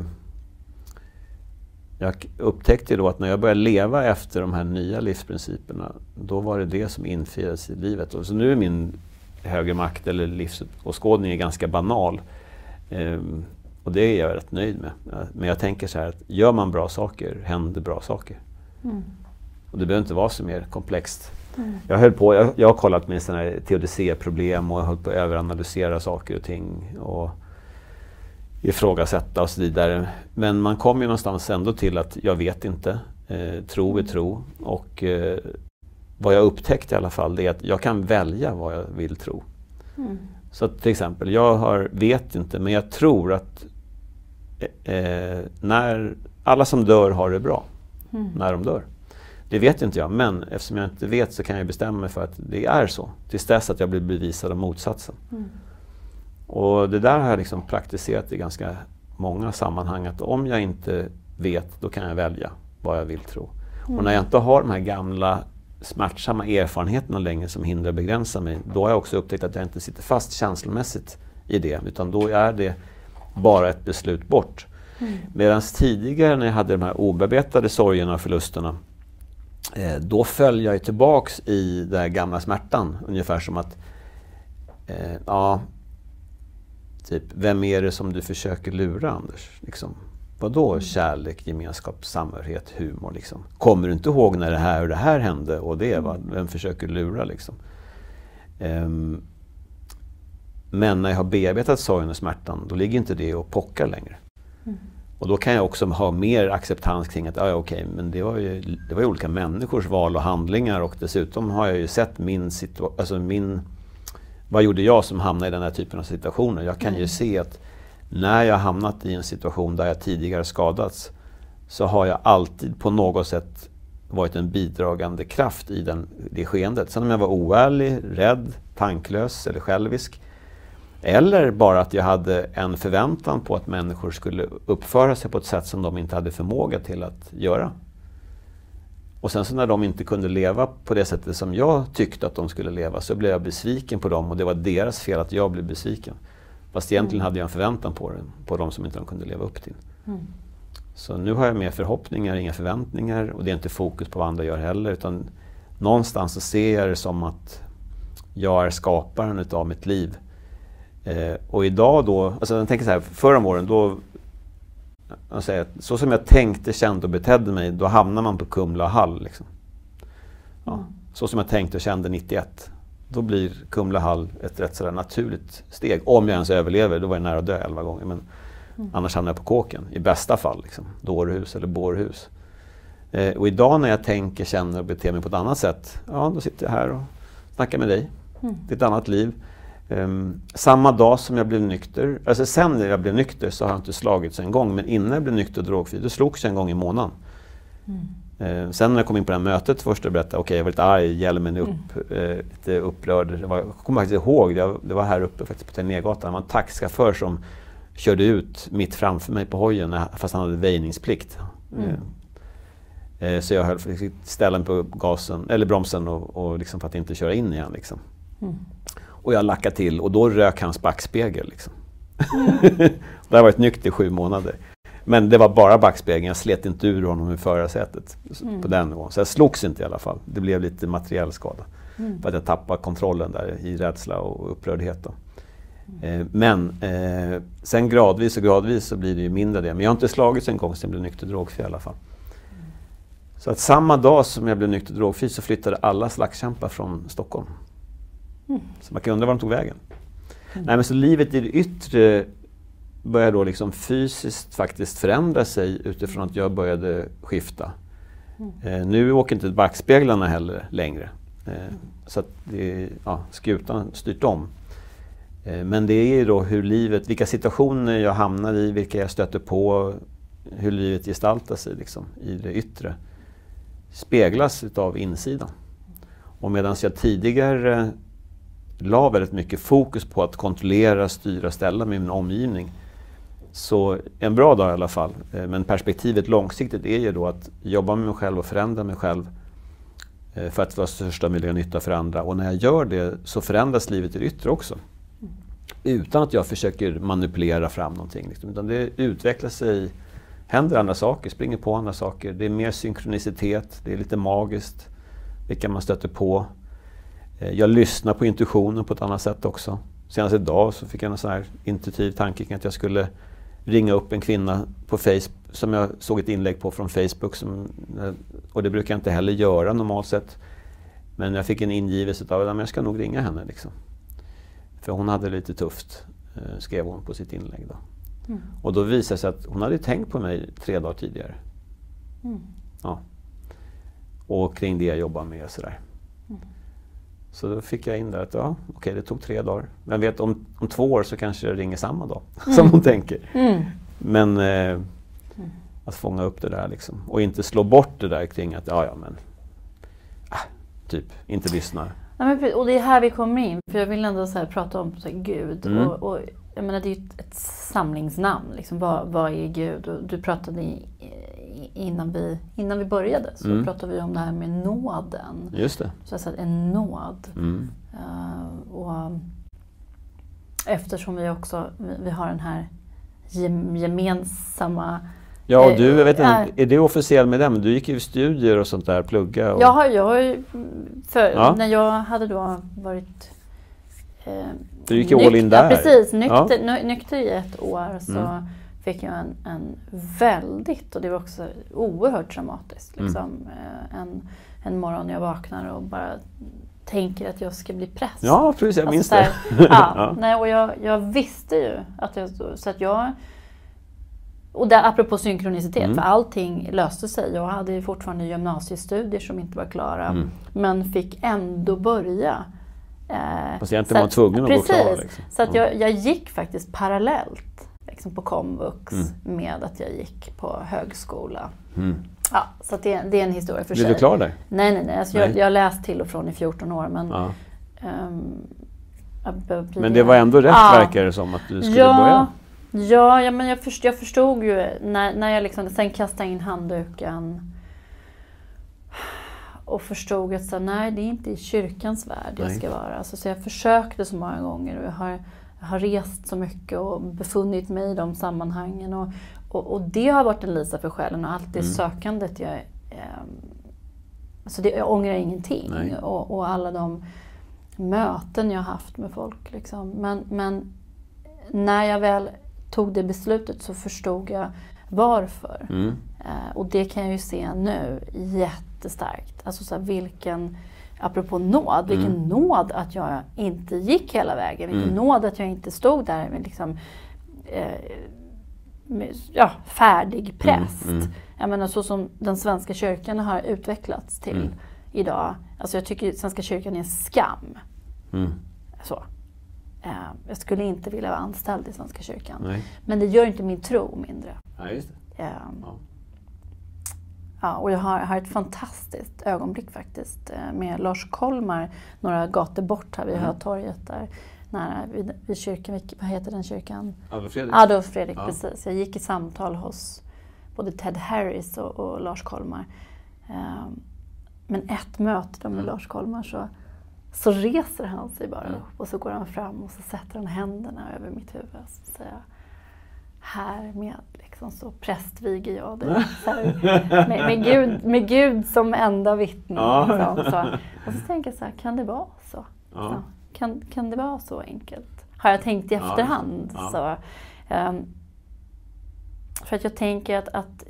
jag upptäckte då att när jag började leva efter de här nya livsprinciperna, då var det det som infriades i livet. Och så nu är min högre makt eller livsåskådning är ganska banal. Eh, och det är jag rätt nöjd med. Men jag tänker så här att gör man bra saker, händer bra saker. Mm. Och det behöver inte vara så mer komplext. Mm. Jag höll på, jag, jag har kollat med sådana här teodicéproblem och jag höll på att överanalysera saker och ting och ifrågasätta och så vidare. Men man kommer ju någonstans ändå till att jag vet inte. Eh, tro är tro. Och eh, vad jag upptäckte i alla fall det är att jag kan välja vad jag vill tro. Mm. Så att, till exempel, jag har, vet inte, men jag tror att eh, när alla som dör har det bra. Mm. När de dör. Det vet inte jag, men eftersom jag inte vet så kan jag bestämma mig för att det är så. Tills dess att jag blir bevisad om motsatsen. Mm. Och det där har jag liksom praktiserat i ganska många sammanhang. Att om jag inte vet, då kan jag välja vad jag vill tro. Mm. Och när jag inte har de här gamla smärtsamma erfarenheterna längre som hindrar och begränsar mig, då har jag också upptäckt att jag inte sitter fast känslomässigt i det. Utan då är det bara ett beslut bort. Mm. Medan tidigare när jag hade de här obearbetade sorgerna och förlusterna, eh, då föll jag tillbaks i den här gamla smärtan. Ungefär som att eh, ja, typ, vem är det som du försöker lura, Anders? Liksom. Vadå mm. kärlek, gemenskap, samhörighet, humor? Liksom? Kommer du inte ihåg när det här och det här hände? Och det, va? Vem försöker lura? Liksom? Um, men när jag har bearbetat sorgen och smärtan, då ligger inte det och pockar längre. Mm. Och då kan jag också ha mer acceptans kring att ja, okej, men det var, ju, det var ju olika människors val och handlingar, och dessutom har jag ju sett min situation, alltså min, vad gjorde jag som hamnade i den här typen av situationer? Jag kan mm. ju se att när jag hamnat i en situation där jag tidigare skadats, så har jag alltid på något sätt varit en bidragande kraft i den, det skeendet. Sen om jag var oärlig, rädd, tanklös eller självisk, eller bara att jag hade en förväntan på att människor skulle uppföra sig på ett sätt som de inte hade förmåga till att göra. Och sen så när de inte kunde leva på det sättet som jag tyckte att de skulle leva, så blev jag besviken på dem, och det var deras fel att jag blev besviken. Fast egentligen mm. hade jag en förväntan på det, på dem som inte de kunde leva upp till. Mm. Så nu har jag mer förhoppningar, inga förväntningar, och det är inte fokus på vad andra gör heller, utan någonstans så ser jag det som att jag är skaparen utav mitt liv. Eh, och idag då, alltså jag tänker så här, förra åren då, jag säger, så som jag tänkte, kände och betedde mig, då hamnar man på Kumla Hall. Liksom. Ja, mm. Så som jag tänkte och kände nittioett, då blir Kumla Hall ett rätt sådär naturligt steg. Om jag ens överlever, då var jag nära att dö elva gånger, men mm. annars hamnar jag på kåken, i bästa fall, liksom, dårhus eller bårhus. Eh, och idag när jag tänker, känner och beter mig på ett annat sätt, ja, då sitter jag här och snackar med dig. Mm. Det är ett annat liv. Um, samma dag som jag blev nykter, alltså sen när jag blev nykter så har jag inte slagits en gång, men innan jag blev nykter och drogfri, då slogs jag en gång i månaden. Mm. Uh, sen när jag kom in på det här mötet först och berättade, okej, okay, jag var lite arg, hjälmen är upp, mm. uh, lite upprörd. Det var, jag kommer faktiskt ihåg, det var, det var här uppe faktiskt på Tegnérgatan, det var en taxichaufför som körde ut mitt framför mig på hojen, fast han hade väjningsplikt. Mm. Uh, uh, så jag höll, fick ställa mig på gasen, eller bromsen och, och liksom för att inte köra in igen. Liksom. Mm. Och jag lackade till, och då rök hans backspegel. Liksom. Mm. Det har varit nykter i sju månader. Men det var bara backspegeln, jag slet inte ur honom i förarsätet mm. på den nivån. Så jag slogs inte i alla fall. Det blev lite materiell skada. Mm. För att jag tappade kontrollen där i rädsla och upprördhet. Då. Mm. Eh, men eh, sen gradvis och gradvis så blir det ju mindre det. Men jag har inte slagits en gång sen jag blev nykter drogfri i alla fall. Mm. Så att samma dag som jag blev nykter drogfri så flyttade alla slagskämpar från Stockholm. Mm. Så man kan undra var de tog vägen. Mm. Nej, men så livet i det yttre började då liksom fysiskt faktiskt förändra sig utifrån att jag började skifta. Mm. Eh, nu åker inte backspeglarna heller längre. Eh, mm. Så att det, ja, skutan styrt om. Eh, men det är ju då hur livet, vilka situationer jag hamnar i, vilka jag stöter på, hur livet gestaltar sig liksom, i det yttre. Speglas utav insidan. Och medan jag tidigare la väldigt mycket fokus på att kontrollera, styra, ställa med min omgivning, Så en bra dag i alla fall. Eh, men perspektivet långsiktigt är ju då att jobba med mig själv och förändra mig själv eh, för att vara största möjliga nytta för andra. Och när jag gör det så förändras livet i det yttre också. Mm. Utan att jag försöker manipulera fram någonting. Liksom. Utan det utvecklar sig, händer andra saker, springer på andra saker. Det är mer synkronicitet, det är lite magiskt. Vilka man stöter på. Eh, jag lyssnar på intuitionen på ett annat sätt också. Senast idag så fick jag en sån här intuitiv tanke kring att jag skulle ringa upp en kvinna på Facebook som jag såg ett inlägg på från Facebook. Som, och det brukar jag inte heller göra normalt sett. Men jag fick en ingivelse av att jag ska nog ringa henne. Liksom. För hon hade lite tufft, eh, skrev hon på sitt inlägg. Då. Mm. Och då visade det sig att hon hade tänkt på mig tre dagar tidigare. Mm. Ja. Och kring det jag jobbar med sådär. Mm. Så då fick jag in där att ja, okej, okay, det tog tre dagar. Men vet om, om två år så kanske det ringer samma dag mm. som hon tänker. Mm. Men eh, mm. att fånga upp det där liksom. Och inte slå bort det där kring att ja, ja men ah, typ, inte lyssna. Ja, men, och det är här vi kommer in. För jag vill ändå så här, prata om så här, Gud. Mm. Och, och jag menar, det är ju ett, ett samlingsnamn. Liksom. Vad, vad är Gud? Och du pratade i, innan, vi, innan vi började så mm. pratade vi om det här med nåden. Just det. Så alltså en nåd. Mm. Uh, och eftersom vi också vi, vi har den här gemensamma... Ja, och du, jag vet inte, är det officiellt med dem? Du gick ju studier och sånt där, plugga. Och... Jag har, jag har för, ja. När jag hade då varit... Eh, du gick all in där? Ja, precis. Nykter, ja. nykter i ett år så mm. fick jag en, en väldigt, och det var också oerhört traumatiskt. Liksom, mm. en, en morgon jag vaknar och bara tänker att jag ska bli präst. Ja, precis. Jag minns alltså, det. Där, ja, ja. Nej, och jag, jag visste ju att jag... Så att jag... Och där, apropå synkronicitet, mm. för allting löste sig. Jag hade fortfarande gymnasiestudier som inte var klara. Mm. Men fick ändå börja. Eh, Patienten var tvungen att precis, gå klar. Liksom. Så att jag, jag gick faktiskt parallellt liksom på komvux mm. med att jag gick på högskola. Mm. Ja, så att det, det är en historia för sig. Blev du klar där? Nej, nej, nej. Alltså nej. Jag, jag har läst till och från i fjorton år. Men, ja. um, bli, men det var ändå rätt, ja. Verkar det som, att du skulle ja. börja? Ja, ja men jag, först, jag förstod ju när, när jag liksom, sen kastade in handduken och förstod att så, nej, det är inte i kyrkans värld jag ska vara. Alltså, så jag försökte så många gånger och jag har, jag har rest så mycket och befunnit mig i de sammanhangen. Och, och, och det har varit en lisa för själen och allt det mm. sökandet. Jag, eh, alltså det, jag ångrar ingenting och, och alla de möten jag har haft med folk. Liksom. Men, men när jag väl tog det beslutet så förstod jag varför. Mm. Eh, och det kan jag ju se nu jättestarkt. Alltså så här, vilken, apropå nåd, mm. vilken nåd att jag inte gick hela vägen. Vilken mm. nåd att jag inte stod där med liksom eh, med, ja, färdig präst. Mm. Mm. Jag menar så som den svenska kyrkan har utvecklats till mm. idag. Alltså jag tycker svenska kyrkan är en skam. Mm. Så. Jag skulle inte vilja vara anställd i Svenska kyrkan. Nej. Men det gör inte min tro mindre. Ja, just det. Um, ja. Ja, och jag har, har ett fantastiskt ögonblick faktiskt med Lars Kollmar några gator bort här vid mm. Hötorget där. Nära vid, vid kyrkan, vad heter den kyrkan? Adolf Fredrik. Adolf Fredrik, ja. Precis. Jag gick i samtal hos både Ted Harris och, och Lars Kollmar. Um, men ett möte då med mm. Lars Kollmar så Så reser han sig bara mm. upp och så går han fram och så sätter han händerna över mitt huvud och så säger jag, härmed liksom så prästviger jag dig. med, med, Gud, med Gud som enda vittne. Ja. Liksom, så. Och så tänker jag så här, kan det vara så? Ja. så kan, kan det vara så enkelt? Har jag tänkt i efterhand. Ja. Så, um, för att jag tänker att, att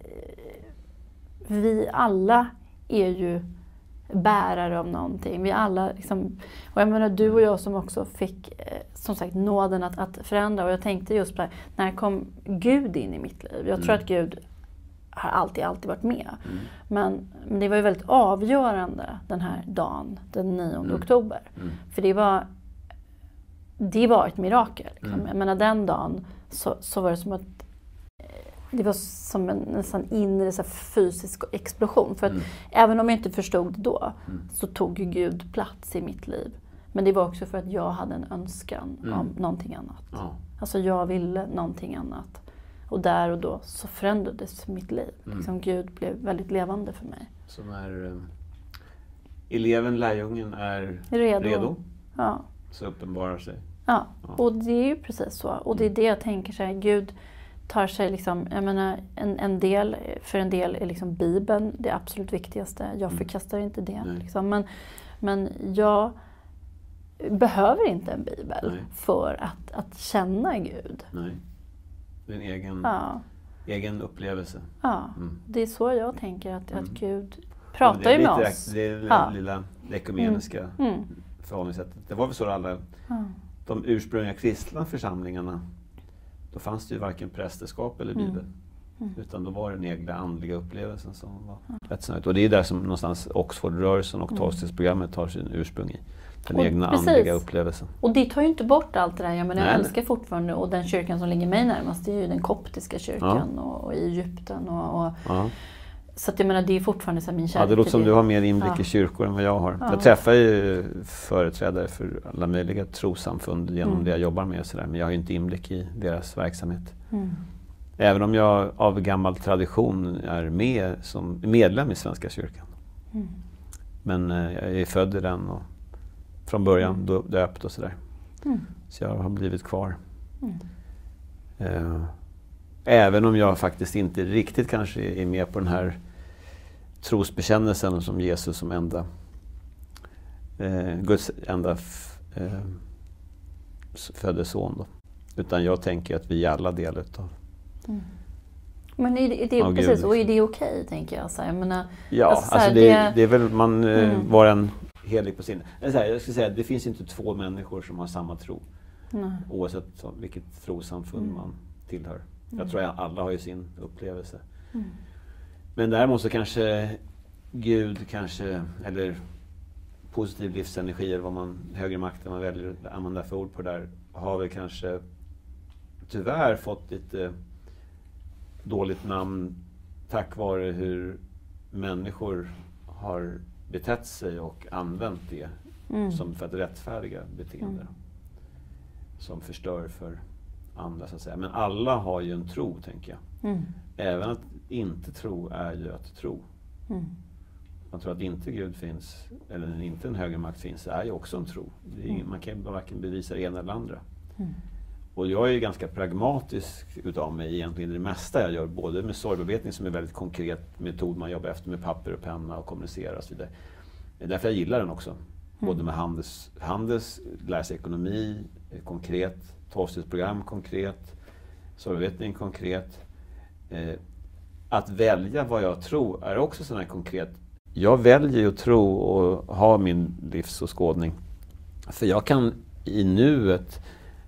vi alla är ju bärare av någonting. Vi alla liksom, och jag menar du och jag som också fick eh, som sagt nåden att, att förändra, och jag tänkte just på det, när kom Gud in i mitt liv? Jag mm. tror att Gud har alltid, alltid varit med. Mm. Men, men det var ju väldigt avgörande den här dagen, den nionde mm. oktober. Mm. För det var det var ett mirakel. Liksom. Mm. Jag menar den dagen så, så var det som att det var som en nästan inre så här, fysisk explosion. För att mm. även om jag inte förstod det då mm. så tog ju Gud plats i mitt liv. Men det var också för att jag hade en önskan mm. om någonting annat. Ja. Alltså jag ville någonting annat. Och där och då så förändrades mitt liv. Mm. Liksom Gud blev väldigt levande för mig. Så när um, eleven, lärjungen är Redo. redo Ja. så uppenbarar sig. Ja, Ja. och det är ju precis så. Och det är det jag tänker så här, Gud tar sig liksom, jag menar en, en del, för en del är liksom Bibeln det absolut viktigaste. Jag Mm. förkastar inte det. Nej. Liksom. Men, men jag behöver inte en Bibel Nej. för att, att känna Gud. Nej. Det är en egen, Ja, egen upplevelse. ja. Mm. det är så jag tänker att, Mm. att Gud Och pratar det är ju med lite, oss. Det är det Ja. lilla ekumeniska Mm. förhållningssättet. Det var väl så alla Ja. de ursprungliga kristna församlingarna, då fanns det ju varken prästerskap eller Mm. bibel. Mm. Utan då var det den egna andliga upplevelsen som var rätt snöjt. Och det är där som någonstans Oxfordrörelsen och Mm. tolvstegsprogrammet har sin ursprung i. Den Och egna precis. andliga upplevelsen. Och det tar ju inte bort allt det där. Jag, menar, jag Nej, älskar fortfarande, och den kyrkan som ligger mig närmast det är ju den koptiska kyrkan och, och i Egypten. Och, och, Ja. så att jag menar, det är fortfarande så här min Ja, kärlek det låter till som du har mer inblick Ja. i kyrkor än vad jag har. Ja. Jag träffar ju företrädare för alla möjliga trossamfund genom Mm. det jag jobbar med. Och så där, men jag har ju inte inblick i deras verksamhet. Mm. Även om jag av gammal tradition är med som medlem i Svenska kyrkan. Mm. Men eh, jag är född i den och från början Mm. då, döpt och sådär. Mm. Så jag har blivit kvar. Mm. Eh, även om jag faktiskt inte riktigt kanske är med på den här trosbekännelsen som Jesus som enda eh, Guds enda f, eh, födde son då. Utan jag tänker att vi är alla delar utav. Mm. Men är det, är det, Ja, precis, Gud, och är liksom. det okej, tänker jag? Så här, jag menar, Ja, Alltså, alltså, så här, det, det- det är väl man eh, Mm. var en helig på sin. Eller så här, jag skulle säga att det finns inte två människor som har samma tro. nej. Oavsett så, vilket trossamfund Mm. man tillhör. Mm. Jag tror att alla har ju sin upplevelse. Mm. Men däremot så kanske Gud kanske, eller positiv livsenergi eller vad man, högre makt än man väljer att använda för ord på det där, har väl kanske tyvärr fått lite dåligt namn tack vare hur människor har betett sig och använt det Mm. som för att rättfärdiga beteende. Mm. Som förstör för andra så att säga. Men alla har ju en tro, tänker jag. Mm. Även att inte tro är ju att tro. Mm. Man tror att inte Gud finns, eller inte en högre makt finns, är ju också en tro. Det är ingen, Mm. man kan ju varken bevisa det ena eller andra. Mm. Och jag är ju ganska pragmatisk utav mig egentligen i det mesta jag gör, både med sorgbearbetning som är en väldigt konkret metod man jobbar efter med papper och penna och kommunicera och så vidare. Det är därför jag gillar den också. Både med handels, handels lära sig ekonomi, eh, konkret, tolvstegsprogram konkret, sorgbearbetning konkret. Eh, att välja vad jag tror är också sån här konkret. Jag väljer ju att tro och ha min livsåskådning. För jag kan i nuet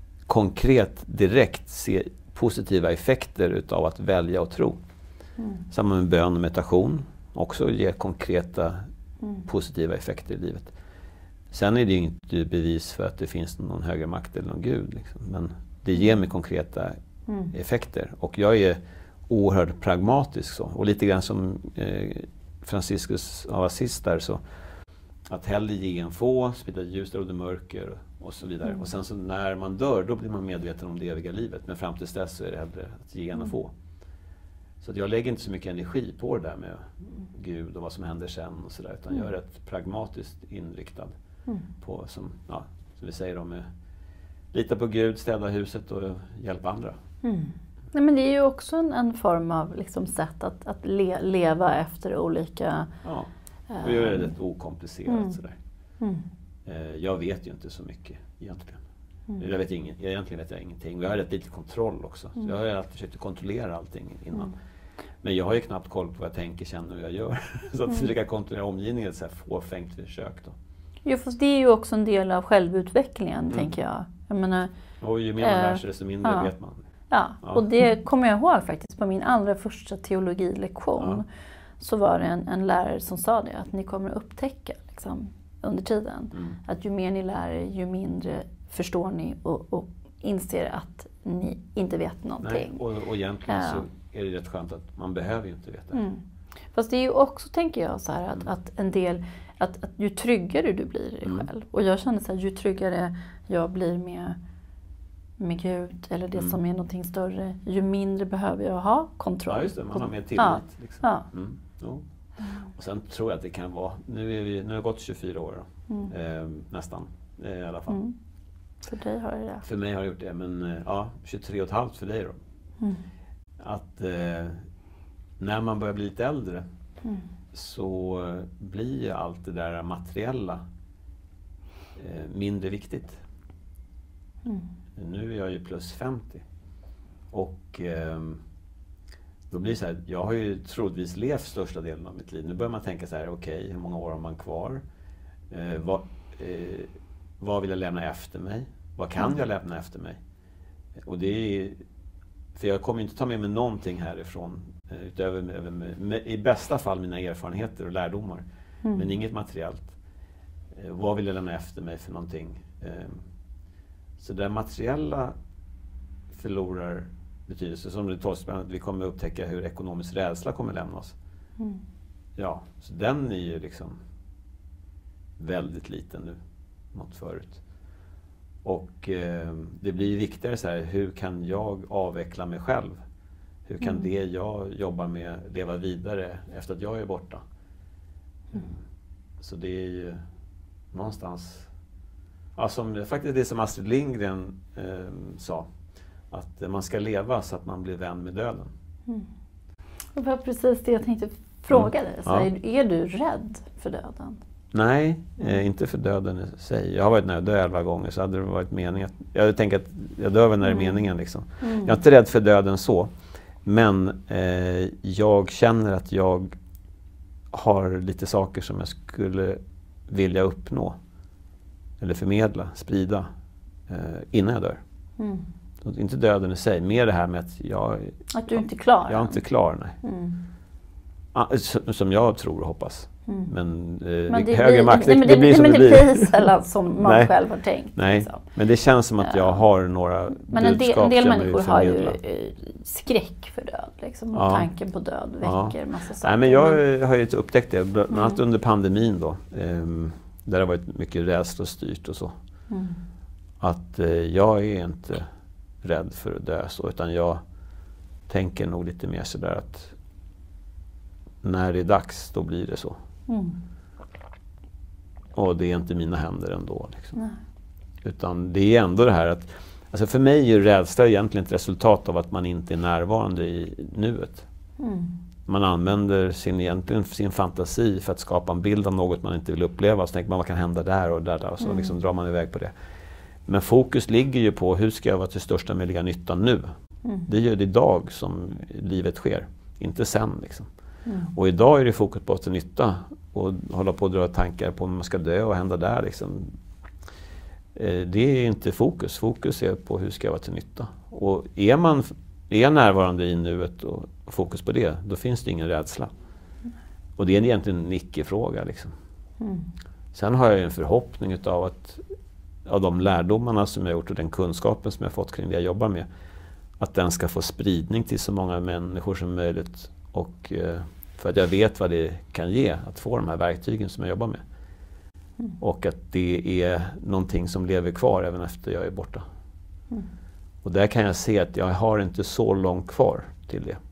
konkret direkt se positiva effekter utav att välja och tro. Mm. Samma med bön och meditation. Också ger konkreta Mm. positiva effekter i livet. Sen är det ju inte bevis för att det finns någon högre makt eller någon Gud. Liksom. Men det ger mig konkreta Mm. effekter. Och jag är oerhört pragmatisk så. Och lite grann som eh, Franciscus av Assis där så. Att hellre ge en få, sprida ljus där och det mörker och så vidare. Mm. Och sen så när man dör då blir man medveten om det eviga livet. Men fram tills dess så är det hellre att ge en och Mm. få. Så att jag lägger inte så mycket energi på det där med Gud och vad som händer sen och sådär. Utan Mm. jag är rätt pragmatiskt inriktad Mm. på, som, ja, som vi säger, om lita på Gud, städa huset och hjälpa andra. Mm. Nej, men det är ju också en, en form av liksom, sätt att, att le, leva efter olika... Ja, eh, och göra det rätt okomplicerat Mm. sådär. Mm. Eh, jag vet ju inte så mycket egentligen. Mm. Jag vet ingen, egentligen vet jag ingenting. Jag har rätt lite kontroll också. Mm. Så jag har ju alltid försökt att kontrollera allting innan. Mm. Men jag har ju knappt koll på vad jag tänker, känner och jag gör. Så att Mm. försöka kontrollera omgivningen är ett så här fåfängt försök då. Jo, fast det är ju också en del av självutvecklingen, Mm. tänker jag. Jag menar, Och ju mer man Eh, lär sig desto mindre ja. vet man. ja, Ja. och det kommer jag ihåg faktiskt på min allra första teologilektion. Ja. Så var det en, en lärare som sa det, att ni kommer att upptäcka liksom, under tiden. Mm. Att ju mer ni lär er, ju mindre förstår ni och, och inser att ni inte vet Nej, någonting. och, och egentligen Ja. så är det rätt skönt att man behöver ju inte veta. Mm. Fast det är ju också, tänker jag, så här, att, Mm. att en del, att, att ju tryggare du blir i dig Mm. själv. Och jag känner så här, ju tryggare jag blir med med Gud eller det Mm. som är någonting större, ju mindre behöver jag ha kontroll. Ja, just det. Man har mer tillit. Ja. Liksom. Ja. Mm. Jo. Och sen tror jag att det kan vara, nu, är vi, nu har det gått tjugofyra år då. Mm. Eh, nästan eh, i alla fall. Mm. För dig har det det. För mig har det gjort det, men eh, ja, tjugotre och ett halvt för dig då. Mm. Att eh, när man börjar bli lite äldre Mm. så eh, blir ju allt det där materiella eh, mindre viktigt. Mm. Nu är jag ju plus femtio. Och eh, då blir det så här, jag har ju troligtvis levt största delen av mitt liv. Nu börjar man tänka så här, okej, okay, hur många år har man kvar? Eh, vad, eh, vad vill jag lämna efter mig? Vad kan jag lämna efter mig? Och det är, för jag kommer inte ta med mig någonting härifrån eh, utöver med, med, med, i bästa fall mina erfarenheter och lärdomar. Mm. Men inget materiellt. Eh, vad vill jag lämna efter mig för någonting? Eh, så det materiella förlorar betydelse. Som det talas om, att vi kommer upptäcka hur ekonomisk rädsla kommer lämna oss. Mm. Ja, så den är ju liksom väldigt liten nu mot förut. Och eh, det blir viktigare så här, hur kan jag avveckla mig själv? Hur kan Mm. det jag jobbar med leva vidare efter att jag är borta? Mm. Så det är ju någonstans, ja, som, faktiskt det som Astrid Lindgren eh, sa, att man ska leva så att man blir vän med döden. Mm. Det var precis det jag tänkte fråga dig. Så Ja. är, är du rädd för döden? Nej, eh, inte för döden i sig. Jag har varit nära att dö elva gånger, så hade det varit meningen att, jag hade tänkt att jag dör väl när det är Mm. meningen liksom. Mm. Jag är inte rädd för döden så, men eh, jag känner att jag har lite saker som jag skulle vilja uppnå eller förmedla, sprida eh, innan jag dör. Mm. Så inte döden i sig, mer det här med att jag, Att du inte är klar? jag är inte klar, nej. Mm. Ah, som som jag tror och hoppas. Mm. Men, eh, Men det, högre blir, makt, nej, det, men det det, blir som men det det blir. blir sällan som man Nej. själv har tänkt. Nej, Liksom. men det känns som att jag Ja. har några Men en del, budskap en del som jag vill människor har ju förmedla. eh, skräck för död. Liksom, och Ja. tanken på död Ja. väcker massa saker. Nej, men jag har ju upptäckt det, bland annat Mm. under pandemin då. ehm, Där det har varit mycket rädsla och styrt och så. Mm. Att eh, jag är inte rädd för att dö så, utan jag tänker nog lite mer sådär att när det är dags, då blir det så. Mm. Och det är inte mina händer ändå. Liksom. Nej. Utan det är ändå det här att, alltså för mig är ju rädsla egentligen ett resultat av att man inte är närvarande i nuet. Mm. Man använder sin, egentligen sin fantasi för att skapa en bild av något man inte vill uppleva. Så tänker man, vad kan hända där och där, där och så Mm. liksom drar man iväg på det. Men fokus ligger ju på, hur ska jag vara till största möjliga nytta nu? Mm. Det är ju idag som livet sker, inte sen liksom. Mm. Och idag är det fokus på till nytta och hålla på att dra tankar på om man ska dö och hända där liksom. Eh, det är inte fokus. Fokus är på hur ska jag vara till nytta. Och är man är närvarande i nuet och fokus på det, då finns det ingen rädsla. Och det är egentligen en icke-fråga liksom. Mm. Sen har jag en förhoppning utav att av de lärdomarna som jag gjort och den kunskapen som jag fått kring det jag jobbar med, att den ska få spridning till så många människor som möjligt. Och eh, för att jag vet vad det kan ge att få de här verktygen som jag jobbar med. Mm. Och att det är någonting som lever kvar även efter jag är borta. Mm. Och där kan jag se att jag har inte så långt kvar till det.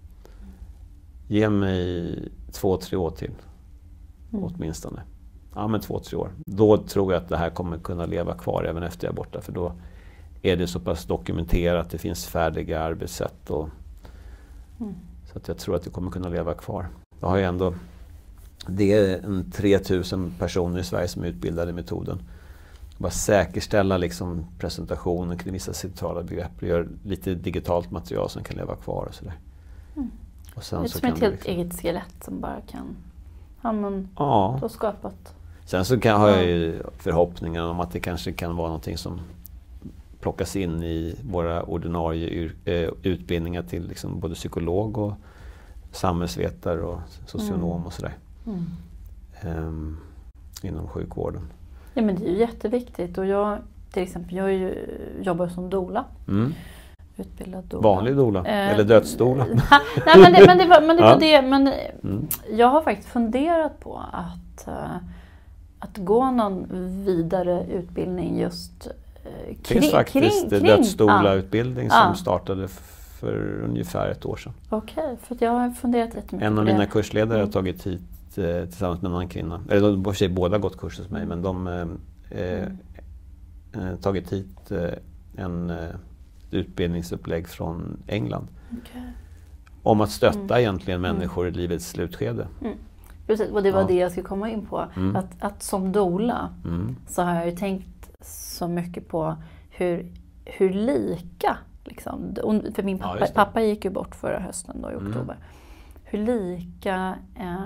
Ge mig två, tre år till. Mm. Åtminstone. Ja, men två, tre år. Då tror jag att det här kommer kunna leva kvar även efter jag är borta. För då är det så pass dokumenterat, det finns färdiga arbetssätt. Och Mm. så att jag tror att det kommer kunna leva kvar. Jag har ju ändå, det är en tre tusen personer i Sverige som är utbildade i metoden. Bara säkerställa liksom presentationen kring vissa centrala begrepp och gör lite digitalt material som kan leva kvar och sådär. Mm. Och sen Det är så som ett kan helt liksom, eget skelett som bara kan, ja men, ja. du har skapat. Sen så kan, har jag ju förhoppningar om att det kanske kan vara någonting som plockas in i våra ordinarie ur, eh, utbildningar till liksom både psykolog och samhällsvetare och socionom Mm. och sådär. Mm. Ehm, inom sjukvården. Ja men det är ju jätteviktigt och jag till exempel, jag är ju, jobbar som doula. Mm. Utbildad doula. Vanlig doula, Eh, eller dödsdoula. Nej men det, men det var, men det, Ja. var det men Mm. jag har faktiskt funderat på att, uh, att gå någon vidare utbildning just Det finns faktiskt kring, dödsdoula-utbildning ja. som startade för ungefär ett år sedan. Okej, okay, för jag har funderat jättemycket En av på mina det. kursledare har tagit hit eh, tillsammans med en annan kvinna. Eller de har för sig båda gått kurs hos mig, men de har eh, Mm. eh, tagit hit eh, en eh, utbildningsupplägg från England. Okay. Om att stötta Mm. egentligen människor mm. i livets slutskede. Mm. Precis, och det var Ja. det jag skulle komma in på. Mm. Att, att som doula Mm. så har jag ju tänkt så mycket på hur, hur lika, liksom, för min pappa, Ja, just det. pappa gick ju bort förra hösten då, i Mm. oktober. Hur lika eh,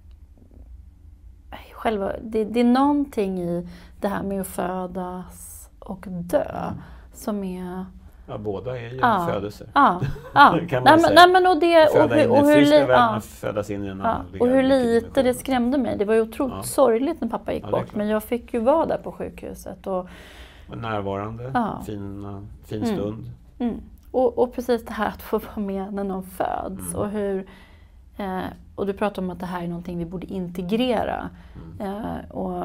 själva, det, det är någonting i det här med att födas och dö Mm. som är... Ja, båda är ju Ja. födelser. Ja, ja. Kan man nej, men, säga. nej, men och det... Och Föda hur, in och i hur, fysiska li, världen ja. och födas in i en Ja, andliga. och hur mycket lite dimensioner. det skrämde mig. Det var ju otroligt Ja. sorgligt när pappa gick Ja, det är bort. klart. Men jag fick ju vara där på sjukhuset. Och, Och närvarande, Ja. fin, fin Mm. stund. mm, och, och precis det här att få vara med när någon föds. Mm. Och, hur, eh, och du pratar om att det här är någonting vi borde integrera. Mm. Eh, och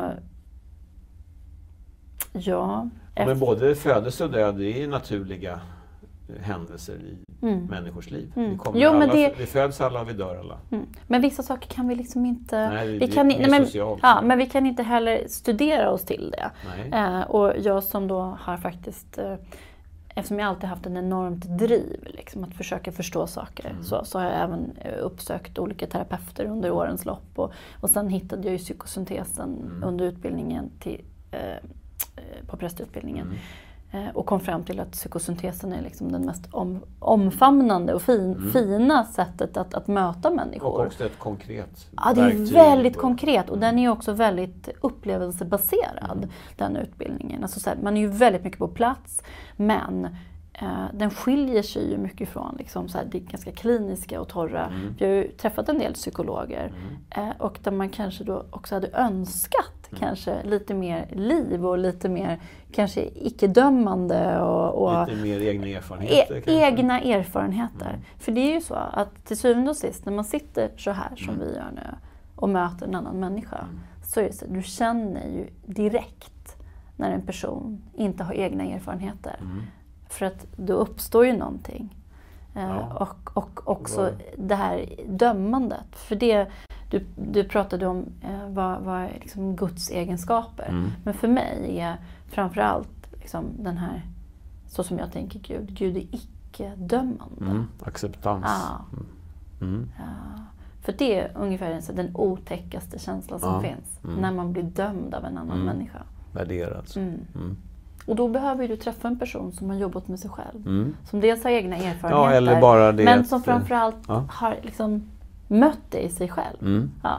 ja... Men efter- både födelse och död är ju naturliga händelser i Mm. människors liv. Mm. Vi, kommer Jo, men alla, det- vi föds alla och vi dör alla. Mm. Men vissa saker kan vi liksom inte... Nej, det vi blir kan, mer nej, men, socialt. ja, men vi kan inte heller studera oss till det. Nej. Eh, och jag som då har faktiskt, eh, eftersom jag alltid haft en enormt driv liksom, att försöka förstå saker, Mm. så, så har jag även eh, uppsökt olika terapeuter under årens lopp. Och, och sen hittade jag ju psykosyntesen Mm. under utbildningen till, eh, eh, på prästutbildningen. Mm. Eh, och kom fram till att psykosyntesen är liksom den mest om, omfamnande och fin, Mm. fina sättet att, att möta människor. Och också ett konkret Ja, det är verktyg. väldigt konkret och den är ju också väldigt upplevelsebaserad, Mm. den utbildningen. Alltså så här, man är ju väldigt mycket på plats, men eh, den skiljer sig ju mycket från liksom, så här, det ganska kliniska och torra. Mm. Vi har ju träffat en del psykologer Mm. eh, och där man kanske då också hade önskat Mm. kanske lite mer liv och lite mer kanske icke-dömande och, och Lite mer egna erfarenheter. E- kanske. egna erfarenheter. Mm. För det är ju så att till syvende och sist när man sitter så här som Mm. vi gör nu och möter en annan människa, Mm. så är det så att du känner ju direkt när en person inte har egna erfarenheter. Mm. För att då uppstår ju någonting. Eh, Ja. och, och också Vad- det här dömandet. För det, du, du pratade om eh, vad, vad är liksom Guds egenskaper. Mm. Men för mig är framförallt liksom den här, så som jag tänker Gud, Gud är icke-dömande. Mm. Acceptans. Ja. Mm. Ja. För det är ungefär så den otäckaste känslan som Ja. finns. Mm. När man blir dömd av en annan Mm. människa. Värderad. Mm. Mm. Och då behöver du träffa en person som har jobbat med sig själv. Mm. Som dels har egna erfarenheter. Ja, eller bara det men att, som framförallt ja. har liksom mött det i sig själv. Mm. Ja.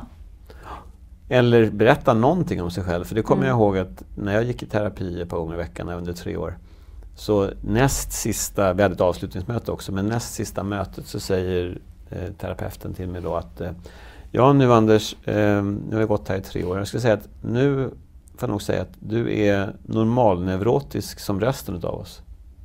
Eller berätta någonting om sig själv. För det kommer Mm. jag ihåg att när jag gick i terapi ett par gånger i veckan under tre år. Så näst sista, vi hade ett avslutningsmöte också, men näst sista mötet så säger eh, terapeuten till mig då att eh, ja nu Anders, eh, nu har jag gått här i tre år. Jag skulle säga att nu får jag nog säga att du är normalneurotisk som resten av oss.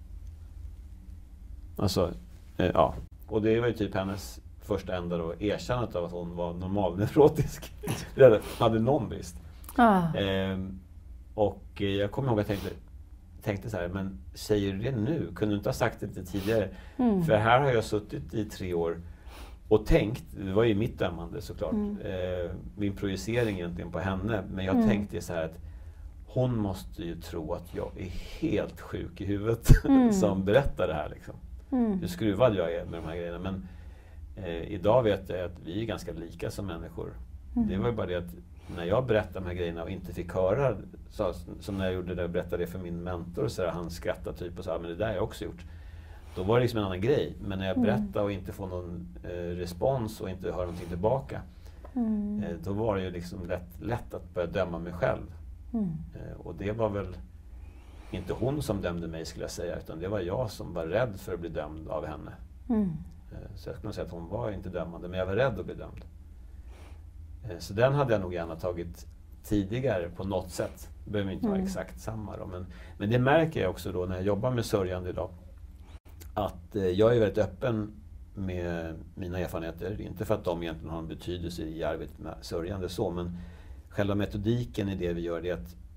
Alltså, eh, ja. Och det var ju typ hennes första enda då, erkännandet av att hon var normalneurotisk. Det hade någon brist. Ah. Ehm, och eh, jag kommer ihåg att jag tänkte, tänkte så här, men säger du det nu? Kunde du inte ha sagt det lite tidigare? Mm. För här har jag suttit i tre år och tänkt, det var ju mitt dömande såklart, Mm. eh, min projicering egentligen på henne, men jag Mm. tänkte så här att hon måste ju tro att jag är helt sjuk i huvudet Mm. som berättar det här liksom. Mm. Hur skruvad jag är med de här grejerna. Men eh, idag vet jag att vi är ganska lika som människor. Mm. Det var ju bara det att när jag berättade de här grejerna och inte fick höra, så, som när jag gjorde det och berättade det för min mentor, så där, han skrattade typ och sa, men det där har jag också gjort. Då var det liksom en annan grej. Men när jag Mm. berättade och inte får någon eh, respons och inte hör någonting tillbaka, Mm. eh, då var det ju liksom lätt, lätt att börja döma mig själv. Mm. Eh, och det var väl inte hon som dömde mig skulle jag säga, utan det var jag som var rädd för att bli dömd av henne. Mm. Eh, så jag skulle nog säga att hon var inte dömande, men jag var rädd att bli dömd. Eh, så den hade jag nog gärna tagit tidigare på något sätt. Det behöver inte vara Mm. exakt samma då, men, men det märker jag också då när jag jobbar med sörjande idag. Att eh, jag är väldigt öppen med mina erfarenheter. Inte för att de egentligen har en betydelse i arbetet med sörjande så, men själva metodiken i det vi gör är att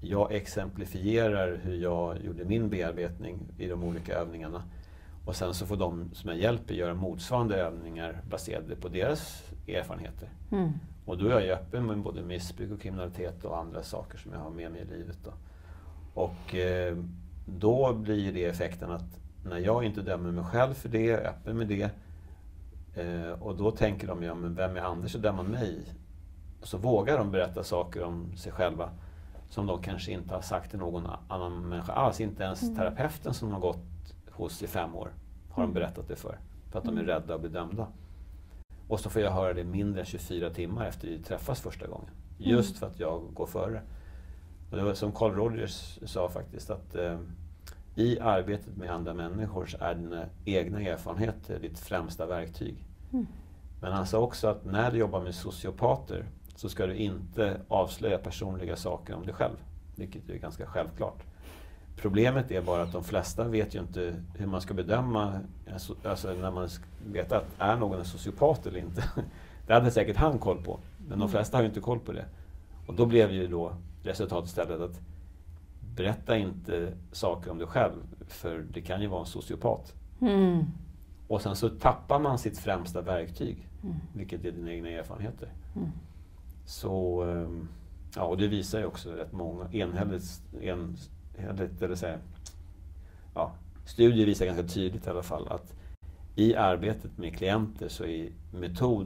jag exemplifierar hur jag gjorde min bearbetning i de olika övningarna. Och sen så får de som jag hjälper göra motsvarande övningar baserade på deras erfarenheter. Mm. Och då är jag ju öppen med både missbruk och kriminalitet och andra saker som jag har med mig i livet. Då. Och eh, då blir det effekten att när jag inte dömer mig själv för det, är öppen med det, eh, och då tänker de, ja men vem är Anders och dömer mig? Så vågar de berätta saker om sig själva som de kanske inte har sagt till någon annan människa alls. Inte ens mm. terapeuten som har gått hos i fem år har de berättat det för. För att de är rädda att bli dömda. Och så får jag höra det mindre än tjugofyra timmar efter vi träffas första gången. Just för att jag går före. Och det var som Carl Rogers sa faktiskt, att eh, i arbetet med andra människor så är dina egna erfarenheter ditt främsta verktyg. Mm. Men han sa också att när du jobbar med sociopater så ska du inte avslöja personliga saker om dig själv. Vilket är ganska självklart. Problemet är bara att de flesta vet ju inte hur man ska bedöma, alltså när man vet att är någon en sociopat eller inte. Det hade säkert han koll på, men de flesta har ju inte koll på det. Och då blev ju då resultatet istället att berätta inte saker om dig själv, för det kan ju vara en sociopat. Mm. Och sen så tappar man sitt främsta verktyg, mm. vilket är dina egna erfarenheter. Mm. Så, ja, och det visar ju också rätt många, enhälligt, en, eller säga, ja, studier visar ganska tydligt i alla fall att i arbetet med klienter så är metod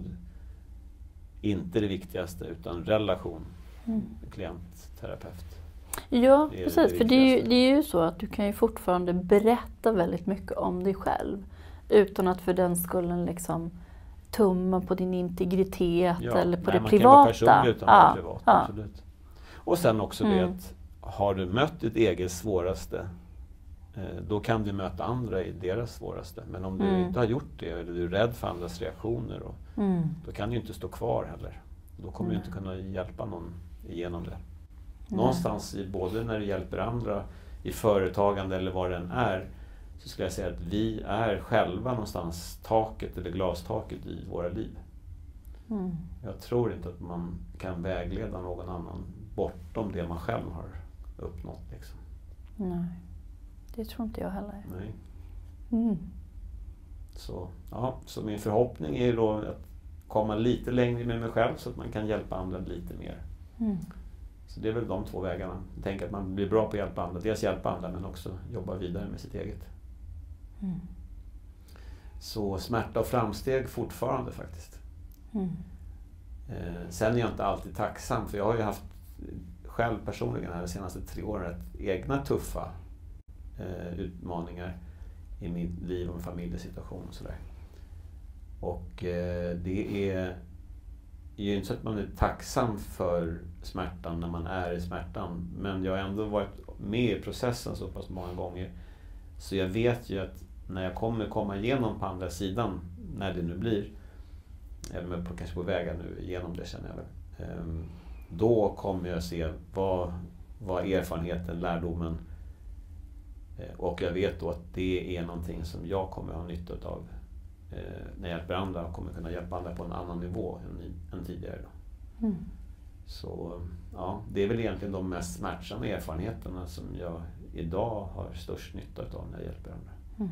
inte det viktigaste, utan relation, mm. klient-terapeut. Ja, det precis. Det för det är, ju, det är ju så att du kan ju fortfarande berätta väldigt mycket om dig själv utan att för den skullen liksom tumma på din integritet, ja, eller på nej, det privata. Man kan vara personlig utan ja, det privata, ja. Absolut. Och sen också mm. det att har du mött ditt eget svåraste, då kan du möta andra i deras svåraste. Men om du mm. inte har gjort det, eller du är rädd för andras reaktioner, och, mm. då kan du inte stå kvar heller. Då kommer mm. du inte kunna hjälpa någon igenom det. Någonstans i, både när du hjälper andra i företagande eller vad det än är, så skulle jag säga att vi är själva någonstans taket eller glastaket i våra liv. Mm. Jag tror inte att man kan vägleda någon annan bortom det man själv har uppnått. Liksom. Nej, det tror inte jag heller. Nej. Mm. Så, ja, så min förhoppning är då att komma lite längre med mig själv så att man kan hjälpa andra lite mer. Mm. Så det är väl de två vägarna. Jag tänker att man blir bra på att hjälpa andra. Dels hjälpa andra men också jobba vidare med sitt eget. Mm. Så smärta och framsteg fortfarande faktiskt. Mm. Eh, sen är jag inte alltid tacksam, för jag har ju haft själv personligen här de senaste tre åren egna tuffa eh, utmaningar i mitt liv och familjesituation och sådär. Och eh, det är Det är ju inte så att man är tacksam för smärtan när man är i smärtan, men jag har ändå varit med i processen så pass många gånger så jag vet ju att när jag kommer komma igenom på andra sidan, när det nu blir, eller på, kanske på vägen nu igenom det, känner jag väl, då kommer jag se vad, vad erfarenheten, lärdomen, och jag vet då att det är någonting som jag kommer ha nytta av när jag hjälper andra, och kommer kunna hjälpa andra på en annan nivå än, än tidigare. Då. Mm. Så ja, det är väl egentligen de mest smärtsamma erfarenheterna som jag idag har störst nytta av när jag hjälper andra. Mm.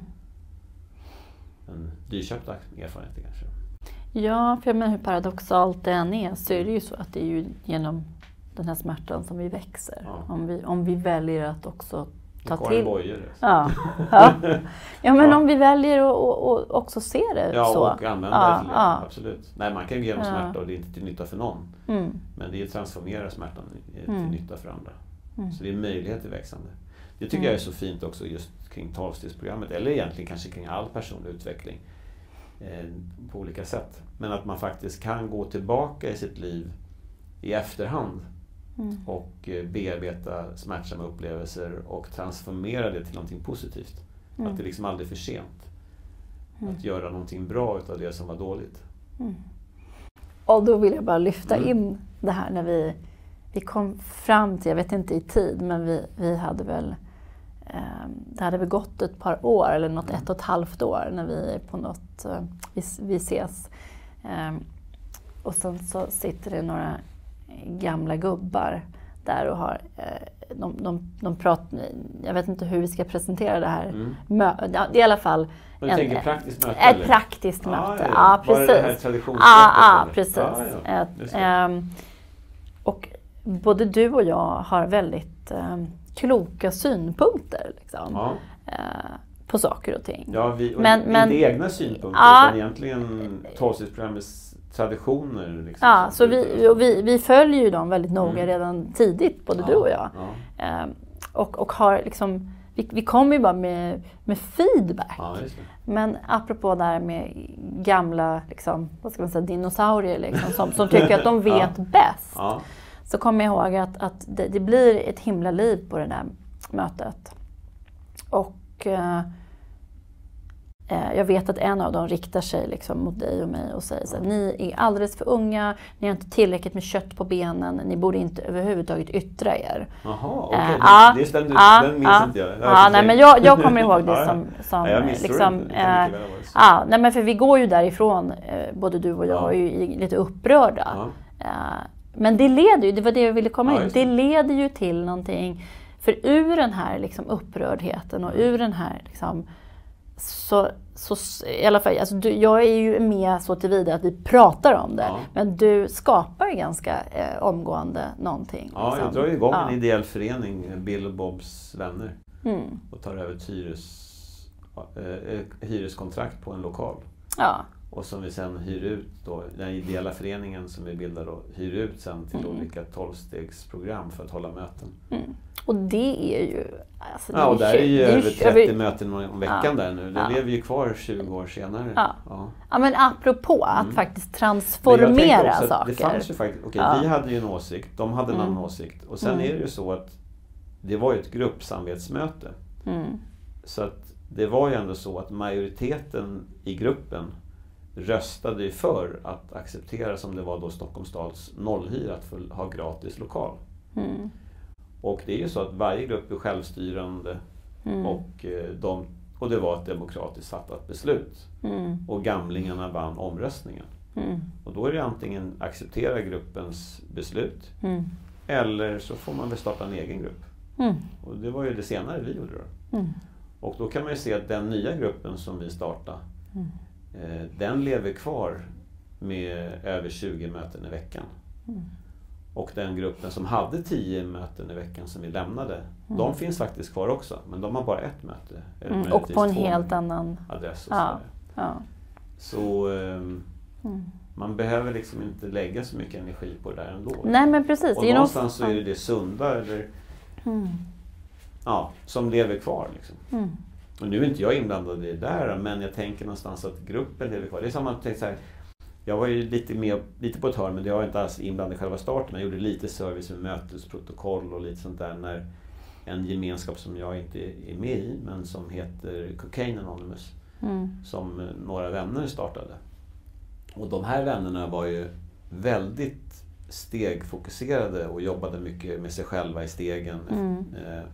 En dyrköpta erfarenheter kanske. Ja, för jag menar hur paradoxalt det än är, så är det ju så att det är ju genom den här smärtan som vi växer. Ja. Om vi, om vi väljer att också ta till. Bojer, ja. Ja. ja, men ja. Om vi väljer att och, och också se det ja, så. Ja, och använda ja, det till det. Ja. Absolut. Nej, man kan ge dem smärta ja. och det är inte till nytta för någon. Mm. Men det är att transformera smärtan till mm. nytta för andra. Mm. Så det är möjlighet till växande. Det tycker mm. jag är så fint också just kring tolvstegsprogrammet, eller egentligen kanske kring all personlig utveckling eh, på olika sätt. Men att man faktiskt kan gå tillbaka i sitt liv i efterhand mm. och eh, bearbeta smärtsamma upplevelser och transformera det till någonting positivt. Mm. Att det liksom aldrig är för sent. Mm. Att göra någonting bra utav det som var dåligt. Mm. Och då vill jag bara lyfta mm. in det här när vi, vi kom fram till, jag vet inte i tid, men vi, vi hade väl eh, det hade väl gått ett par år eller något ett och ett halvt år när vi på något, eh, vi, vi ses. Eh, och sen så sitter det några gamla gubbar där och har, eh, de, de, de pratar, jag vet inte hur vi ska presentera det här. Mm. Mö, det är i alla fall Men du tänker praktiskt möte? ett eller? praktiskt Ah, möte. ja, Ja, var det det här precis. traditionsmötet, Ja, ja, eller? precis. Ah, ja. Ett, Just det. ehm, och både du och jag har väldigt ehm, kloka synpunkter liksom, Ja. eh, på saker och ting. Ja, vi, och Men- inte men- egna synpunkter Ja. utan egentligen tolvstegsprogrammets traditioner. Liksom, Ja, som så brukar- vi, och vi, vi följer ju dem väldigt noga Mm. redan tidigt, både du och jag. Ja, Ehm, och, och har liksom, vi, vi kommer ju bara med, med feedback. ja, just det. Men apropå där med gamla, liksom, vad ska man säga, dinosaurier liksom, som, som tycker att de vet Ja. bäst. Ja. Så kommer jag ihåg att, att det, det blir ett himla liv på det där mötet. Och eh, eh, jag vet att en av dem riktar sig liksom mot dig och mig och säger så här: ni är alldeles för unga, ni har inte tillräckligt med kött på benen, ni borde inte överhuvudtaget yttra er. Jaha, okej. Eh, Det- ja, det är den, du, ja, den minns ja, inte jag. Ja, nej, men jag, jag kommer ihåg det Ja, ja. som, som Nej, jag misstror liksom, inte. Det kan eh, mycket väl vara så. ja, nej, men för vi går ju därifrån, eh, både du och jag, Ja. är ju lite upprörda. Ja. Eh, men det leder ju, det var det jag ville komma Ja, in, just det det. leder ju till någonting. För ur den här liksom upprördheten och ur den här liksom, så, så i alla fall, alltså du, jag är ju med så tillvida att vi pratar om det. Ja. Men du skapar ju ganska eh, omgående någonting. Ja, jag liksom. drar ju igång Ja. en ideell förening, Bill och Bobs vänner, Mm. och tar över ett hyres, eh, hyreskontrakt på en lokal. Ja. Och som vi sen hyr ut då, den ideella föreningen som vi bildar då, hyr ut sen till Mm. olika tolvstegsprogram för att hålla möten. Mm. Och det är ju... Alltså, det Ja, och är där är ju det över trettio över- möten om veckan Ja. där nu. Det Ja. lever ju kvar tjugo år senare. Ja. Ja. Ja, men apropå att Mm. faktiskt Men jag tänkte transformera också att saker. Det fanns ju faktiskt, okej, Ja. vi hade ju en åsikt, de hade en Mm. annan åsikt. Och sen Mm. är det ju så att det var ju ett gruppsamvetsmöte. Mm. Så att det var ju ändå så att majoriteten i gruppen röstade ju för att acceptera, som det var då Stockholms stads nollhyra, att få ha gratis lokal. Mm. Och det är ju så att varje grupp är självstyrande Mm. och, eh, de, och det var ett demokratiskt fattat beslut. Mm. Och gamlingarna vann omröstningen. Mm. Och då är det antingen acceptera gruppens beslut Mm. eller så får man väl starta en egen grupp. Mm. Och det var ju det senare vi gjorde då. Mm. Och då kan man ju se att den nya gruppen som vi startade, Mm. eh, den lever kvar med över tjugo möten i veckan. Mm. Och den gruppen som hade tio möten i veckan som vi lämnade, Mm. de finns faktiskt kvar också. Men de har bara ett möte. eller Mm. Och möjligtvis på en två helt annan... adress. Och Ja. så Ja. så ehm, Mm. man behöver liksom inte lägga så mycket energi på det där ändå. Nej, men precis. Och det är någonstans någon... så är det det sunda eller, Mm. ja, som lever kvar. Liksom. Mm. Och nu är inte jag inblandad i det där, men jag tänker någonstans att gruppen lever kvar. Det är samma, jag tänkte så här, jag var ju lite, med, lite på ett hörn, men jag var inte alls inblandad i själva starten. Men jag gjorde lite service med mötesprotokoll och lite sånt där när en gemenskap som jag inte är med i, men som heter Cocaine Anonymous, Mm. som eh, några vänner startade. Och de här vännerna var ju väldigt stegfokuserade och jobbade mycket med sig själva i stegen. Mm. Eh,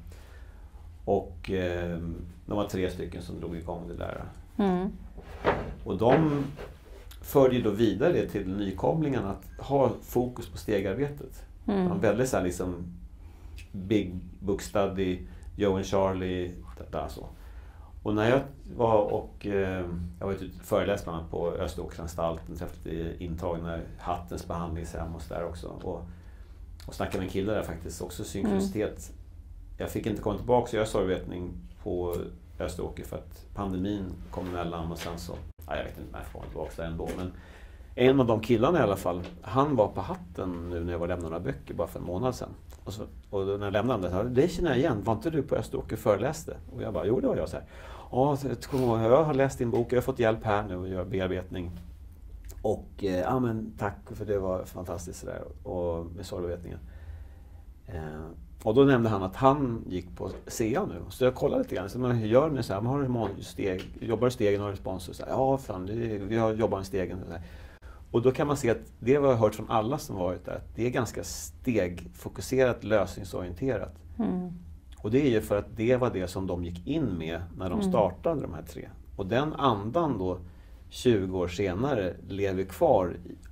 och eh, de var tre stycken som drog igång det där. Mm. Och de förde ju då vidare det till nykomlingarna att ha fokus på stegarbetet. Mm. De var väldigt så här liksom Big Book Study, Joe and Charlie, där så. Och när jag var och eh, jag var ute föreläst bland annat på Österåkeranstalten, träffade intagna Hattens behandlingshem och så där också. Och, och snackade med en kille där faktiskt, också synkronicitet. Mm. Jag fick inte komma tillbaka och göra sorgvetning på Österåker för att pandemin kom emellan och sen så, ja, jag vet inte när jag får komma tillbaka där ändå. Men en av de killarna i alla fall, han var på Hatten nu när jag var och lämnade några böcker bara för en månad sedan. Och, så, och när jag lämnade den, så det känner jag igen, var inte du på Österåker och föreläste? Och jag bara, jo det var jag så här. Ja, jag har läst din bok, jag har fått hjälp här nu och gör bearbetning. Och eh, ja men tack för det var fantastiskt sådär och med sorgvetningen. Eh, och då nämnde han att han gick på C A nu. Så jag kollade lite grann, så man, hur gör ni så här? Man har man steg, jobbar i stegen och har respons och så här, ja fan, det, vi har jobbat i stegen och så här. Och då kan man se att det har jag hört från alla som varit där, att det är ganska stegfokuserat, lösningsorienterat. Mm. Och det är ju för att det var det som de gick in med när de startade mm. de här tre. Och den andan då tjugo år senare lever kvar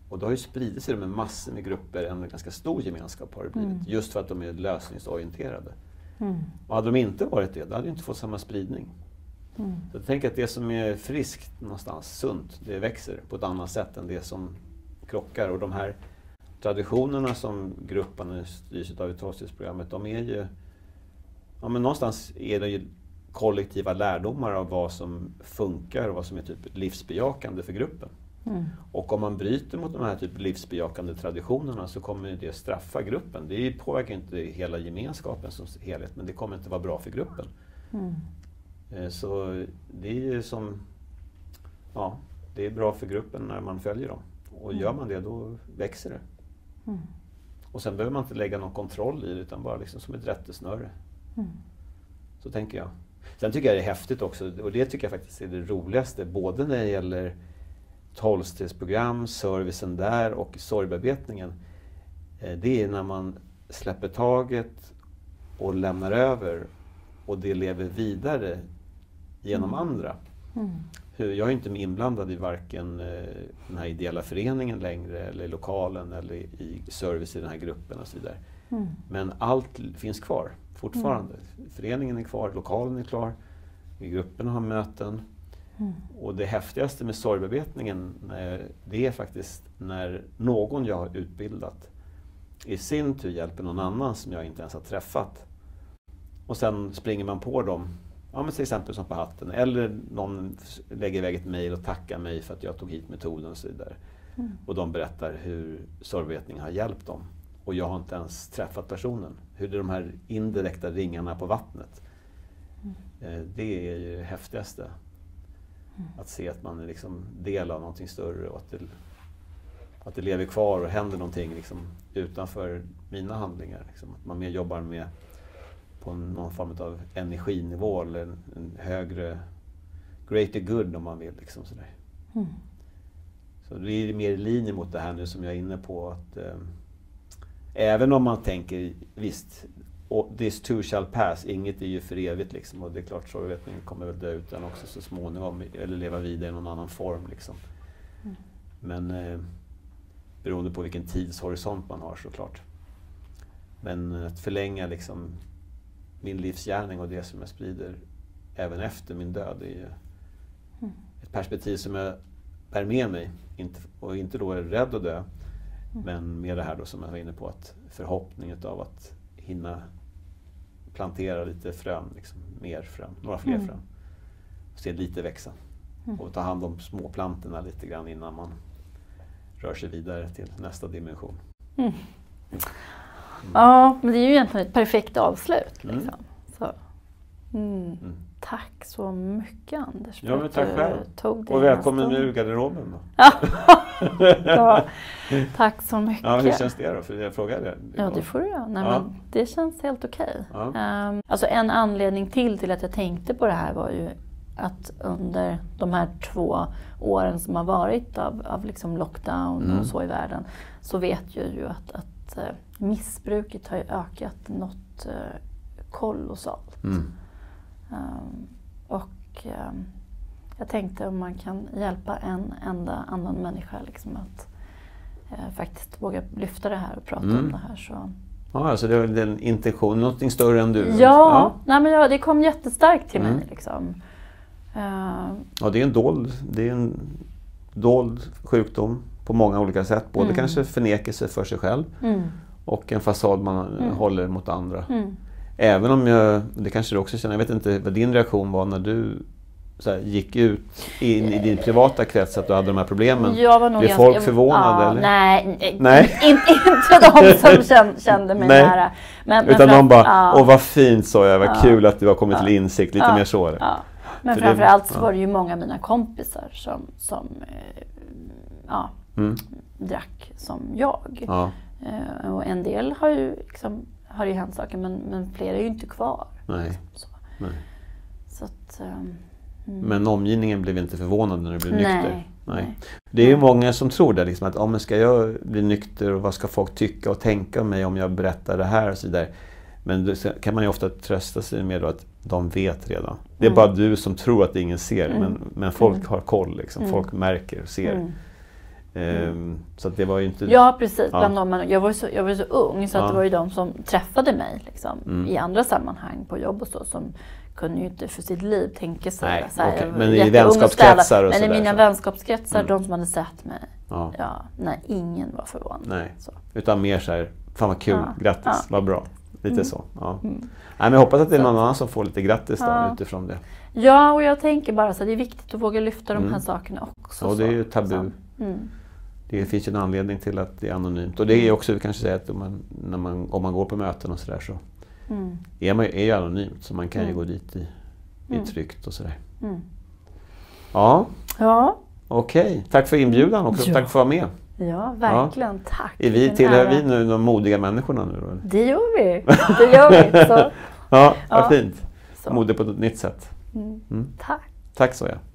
Och då har ju spridit sig med massor med grupper, en ganska stor gemenskap har det blivit. Mm. Just för att de är lösningsorienterade. Mm. Och hade de inte varit det, då hade de inte fått samma spridning. Mm. Så jag tänker att det som är friskt någonstans, sunt, det växer på ett annat sätt än det som krockar. Och de här traditionerna som grupperna styrs av i tolvstegsprogrammet, de är ju, ja men någonstans är det ju kollektiva lärdomar av vad som funkar och vad som är typ livsbejakande för gruppen. Mm. Och om man bryter mot de här typ livsbejakande traditionerna så kommer det straffa gruppen. Det påverkar inte hela gemenskapen som helhet, men det kommer inte vara bra för gruppen. Mm. Så det är ju som, ja, det är bra för gruppen när man följer dem. Och mm. gör man det, då växer det. Mm. Och sen behöver man inte lägga någon kontroll i det, utan bara liksom som ett rättesnöre. Mm. Så tänker jag. Sen tycker jag det är häftigt också, och det tycker jag faktiskt är det roligaste, både när det gäller tolvstegsprogram, servicen där och sorgbearbetningen. Det är när man släpper taget och lämnar över och det lever vidare genom mm. andra. Mm. Jag är inte inblandad i varken den här ideella föreningen längre eller i lokalen eller i service i den här gruppen och så vidare. Mm. Men allt finns kvar fortfarande. Mm. Föreningen är kvar, lokalen är klar, grupperna har möten. Mm. Och det häftigaste med sorgbearbetningen, det är faktiskt när någon jag har utbildat i sin tur hjälper någon annan som jag inte ens har träffat. Och sen springer man på dem, ja men till exempel som på hatten, eller någon lägger iväg ett mejl och tackar mig för att jag tog hit metoden och så vidare. Mm. Och de berättar hur sorgbearbetning har hjälpt dem. Och jag har inte ens träffat personen. Hur det är de här indirekta ringarna på vattnet. Mm. Det är ju det häftigaste. Mm. Att se att man är liksom del av någonting större och att det, att det lever kvar och händer någonting liksom utanför mina handlingar. Liksom. Att man mer jobbar med på någon form av energinivå eller en, en högre greater good om man vill. Liksom sådär. Mm. Så det är mer i linje mot det här nu som jag är inne på. Att, eh, även om man tänker, visst, this too shall pass, inget är ju för evigt liksom, och det är klart sorgbearbetningen kommer väl dö ut den också så småningom, eller leva vidare i någon annan form liksom. Mm. Men eh, beroende på vilken tidshorisont man har såklart. Men att förlänga liksom min livsgärning och det som jag sprider även efter min död är ju mm. ett perspektiv som jag bär med mig, inte, och inte då är rädd att dö, mm. men med det här då som jag var inne på, att förhoppningen av att hinna plantera lite frön, liksom, mer frön, några fler mm. frön. Och se lite växa. Mm. Och ta hand om små plantorna lite grann innan man rör sig vidare till nästa dimension. Mm. Mm. Ja, men det är ju egentligen ett perfekt avslut. Liksom. Mm. Så. Mm. Mm. Tack så mycket Anders för ja, men tack att själv. du tog det. Och välkommen nu i garderoben då. Ja, tack så mycket. Ja, hur känns det då? För jag frågade. Ja, det får du göra. Nej, ja. men det känns helt okej. Ja. Um, alltså en anledning till till att jag tänkte på det här var ju att under de här två åren som har varit av, av liksom lockdown mm. och så i världen, så vet jag ju att, att uh, missbruket har ju ökat något uh, kolossalt. Mm. Um, och um, jag tänkte om man kan hjälpa en enda annan människa liksom att uh, faktiskt våga lyfta det här och prata mm. om det här. Så. Ja, alltså det är en intention, någonting större än du. Ja, ja. Nej, men ja, det kom jättestarkt till mm. mig. Liksom. Uh, ja, det är en dold, det är en dold sjukdom på många olika sätt. Både mm. kanske förnekelse för sig själv mm. och en fasad man mm. håller mot andra. Mm. Även om jag, det kanske du också känner, jag vet inte vad din reaktion var när du så här, gick ut in i din privata krets att du hade de här problemen. Jag var nog Blev ganska, folk förvånade? Ja, eller? Nej, nej. In, inte de som kände, kände mig nej. nära. Men, Utan men de bara, ja. åh vad fint så jag, vad ja. kul att du har kommit ja. till insikt, lite ja. mer så. Ja. Men För framförallt det, så var det ju många av mina kompisar som, som ja, mm. drack som jag. Ja. Uh, och en del har ju liksom, har ju hänt saker, men, men fler är ju inte kvar. Nej. Så, Nej. så att, um, mm. Men omgivningen blev inte förvånad när du blev nej. nykter? Nej. Nej. Det är ju många som tror det, liksom, att om oh, ska jag bli nykter och vad ska folk tycka och tänka om mig om jag berättar det här och så vidare. Men då kan man ju ofta trösta sig med då att de vet redan. Det är mm. bara du som tror att ingen ser, mm. men, men folk mm. har koll, liksom. Mm. Folk märker och ser. Mm. Mm. Så att det var ju inte... Ja, precis. Ja. Bland dem, jag, var så, jag var så ung så att Ja. det var ju de som träffade mig liksom, Mm. i andra sammanhang på jobb och så som kunde ju inte för sitt liv tänka sig Nej, så här, okej. jag var Men i jätteung och vänskapskretsar städad. och Men i sådär, mina så. vänskapskretsar, Mm. de som hade sett mig, Ja. ja, nej, ingen var förvånad. Nej, Så. utan mer så här, fan vad kul, Ja. grattis, Ja. vad bra. Lite Mm. så. Ja. Mm. Nej, men jag hoppas att det är Så. någon annan som får lite grattis då, Ja. utifrån det. Ja, och jag tänker bara så att det är viktigt att våga lyfta de här Mm. sakerna också. Ja, det är ju så. tabu. Så. Mm. Det finns ju en anledning till att det är anonymt. Och det är också, vi kanske säga att om man, när man, om man går på möten och sådär så Mm. är man är ju anonymt. Så man kan ju Mm. gå dit i, i Mm. tryggt och sådär. Mm. Ja, Ja, okej. Tack för inbjudan och Ja. tack för att få vara med. ja, verkligen. Tack. Är vi, En tillhör ära. vi nu de modiga människorna nu då? eller? Det gör vi. Det gör vi. Så. Ja, vad Ja. fint. Så. Mode på ett nytt sätt. Mm. Mm. Tack. Tack så ja.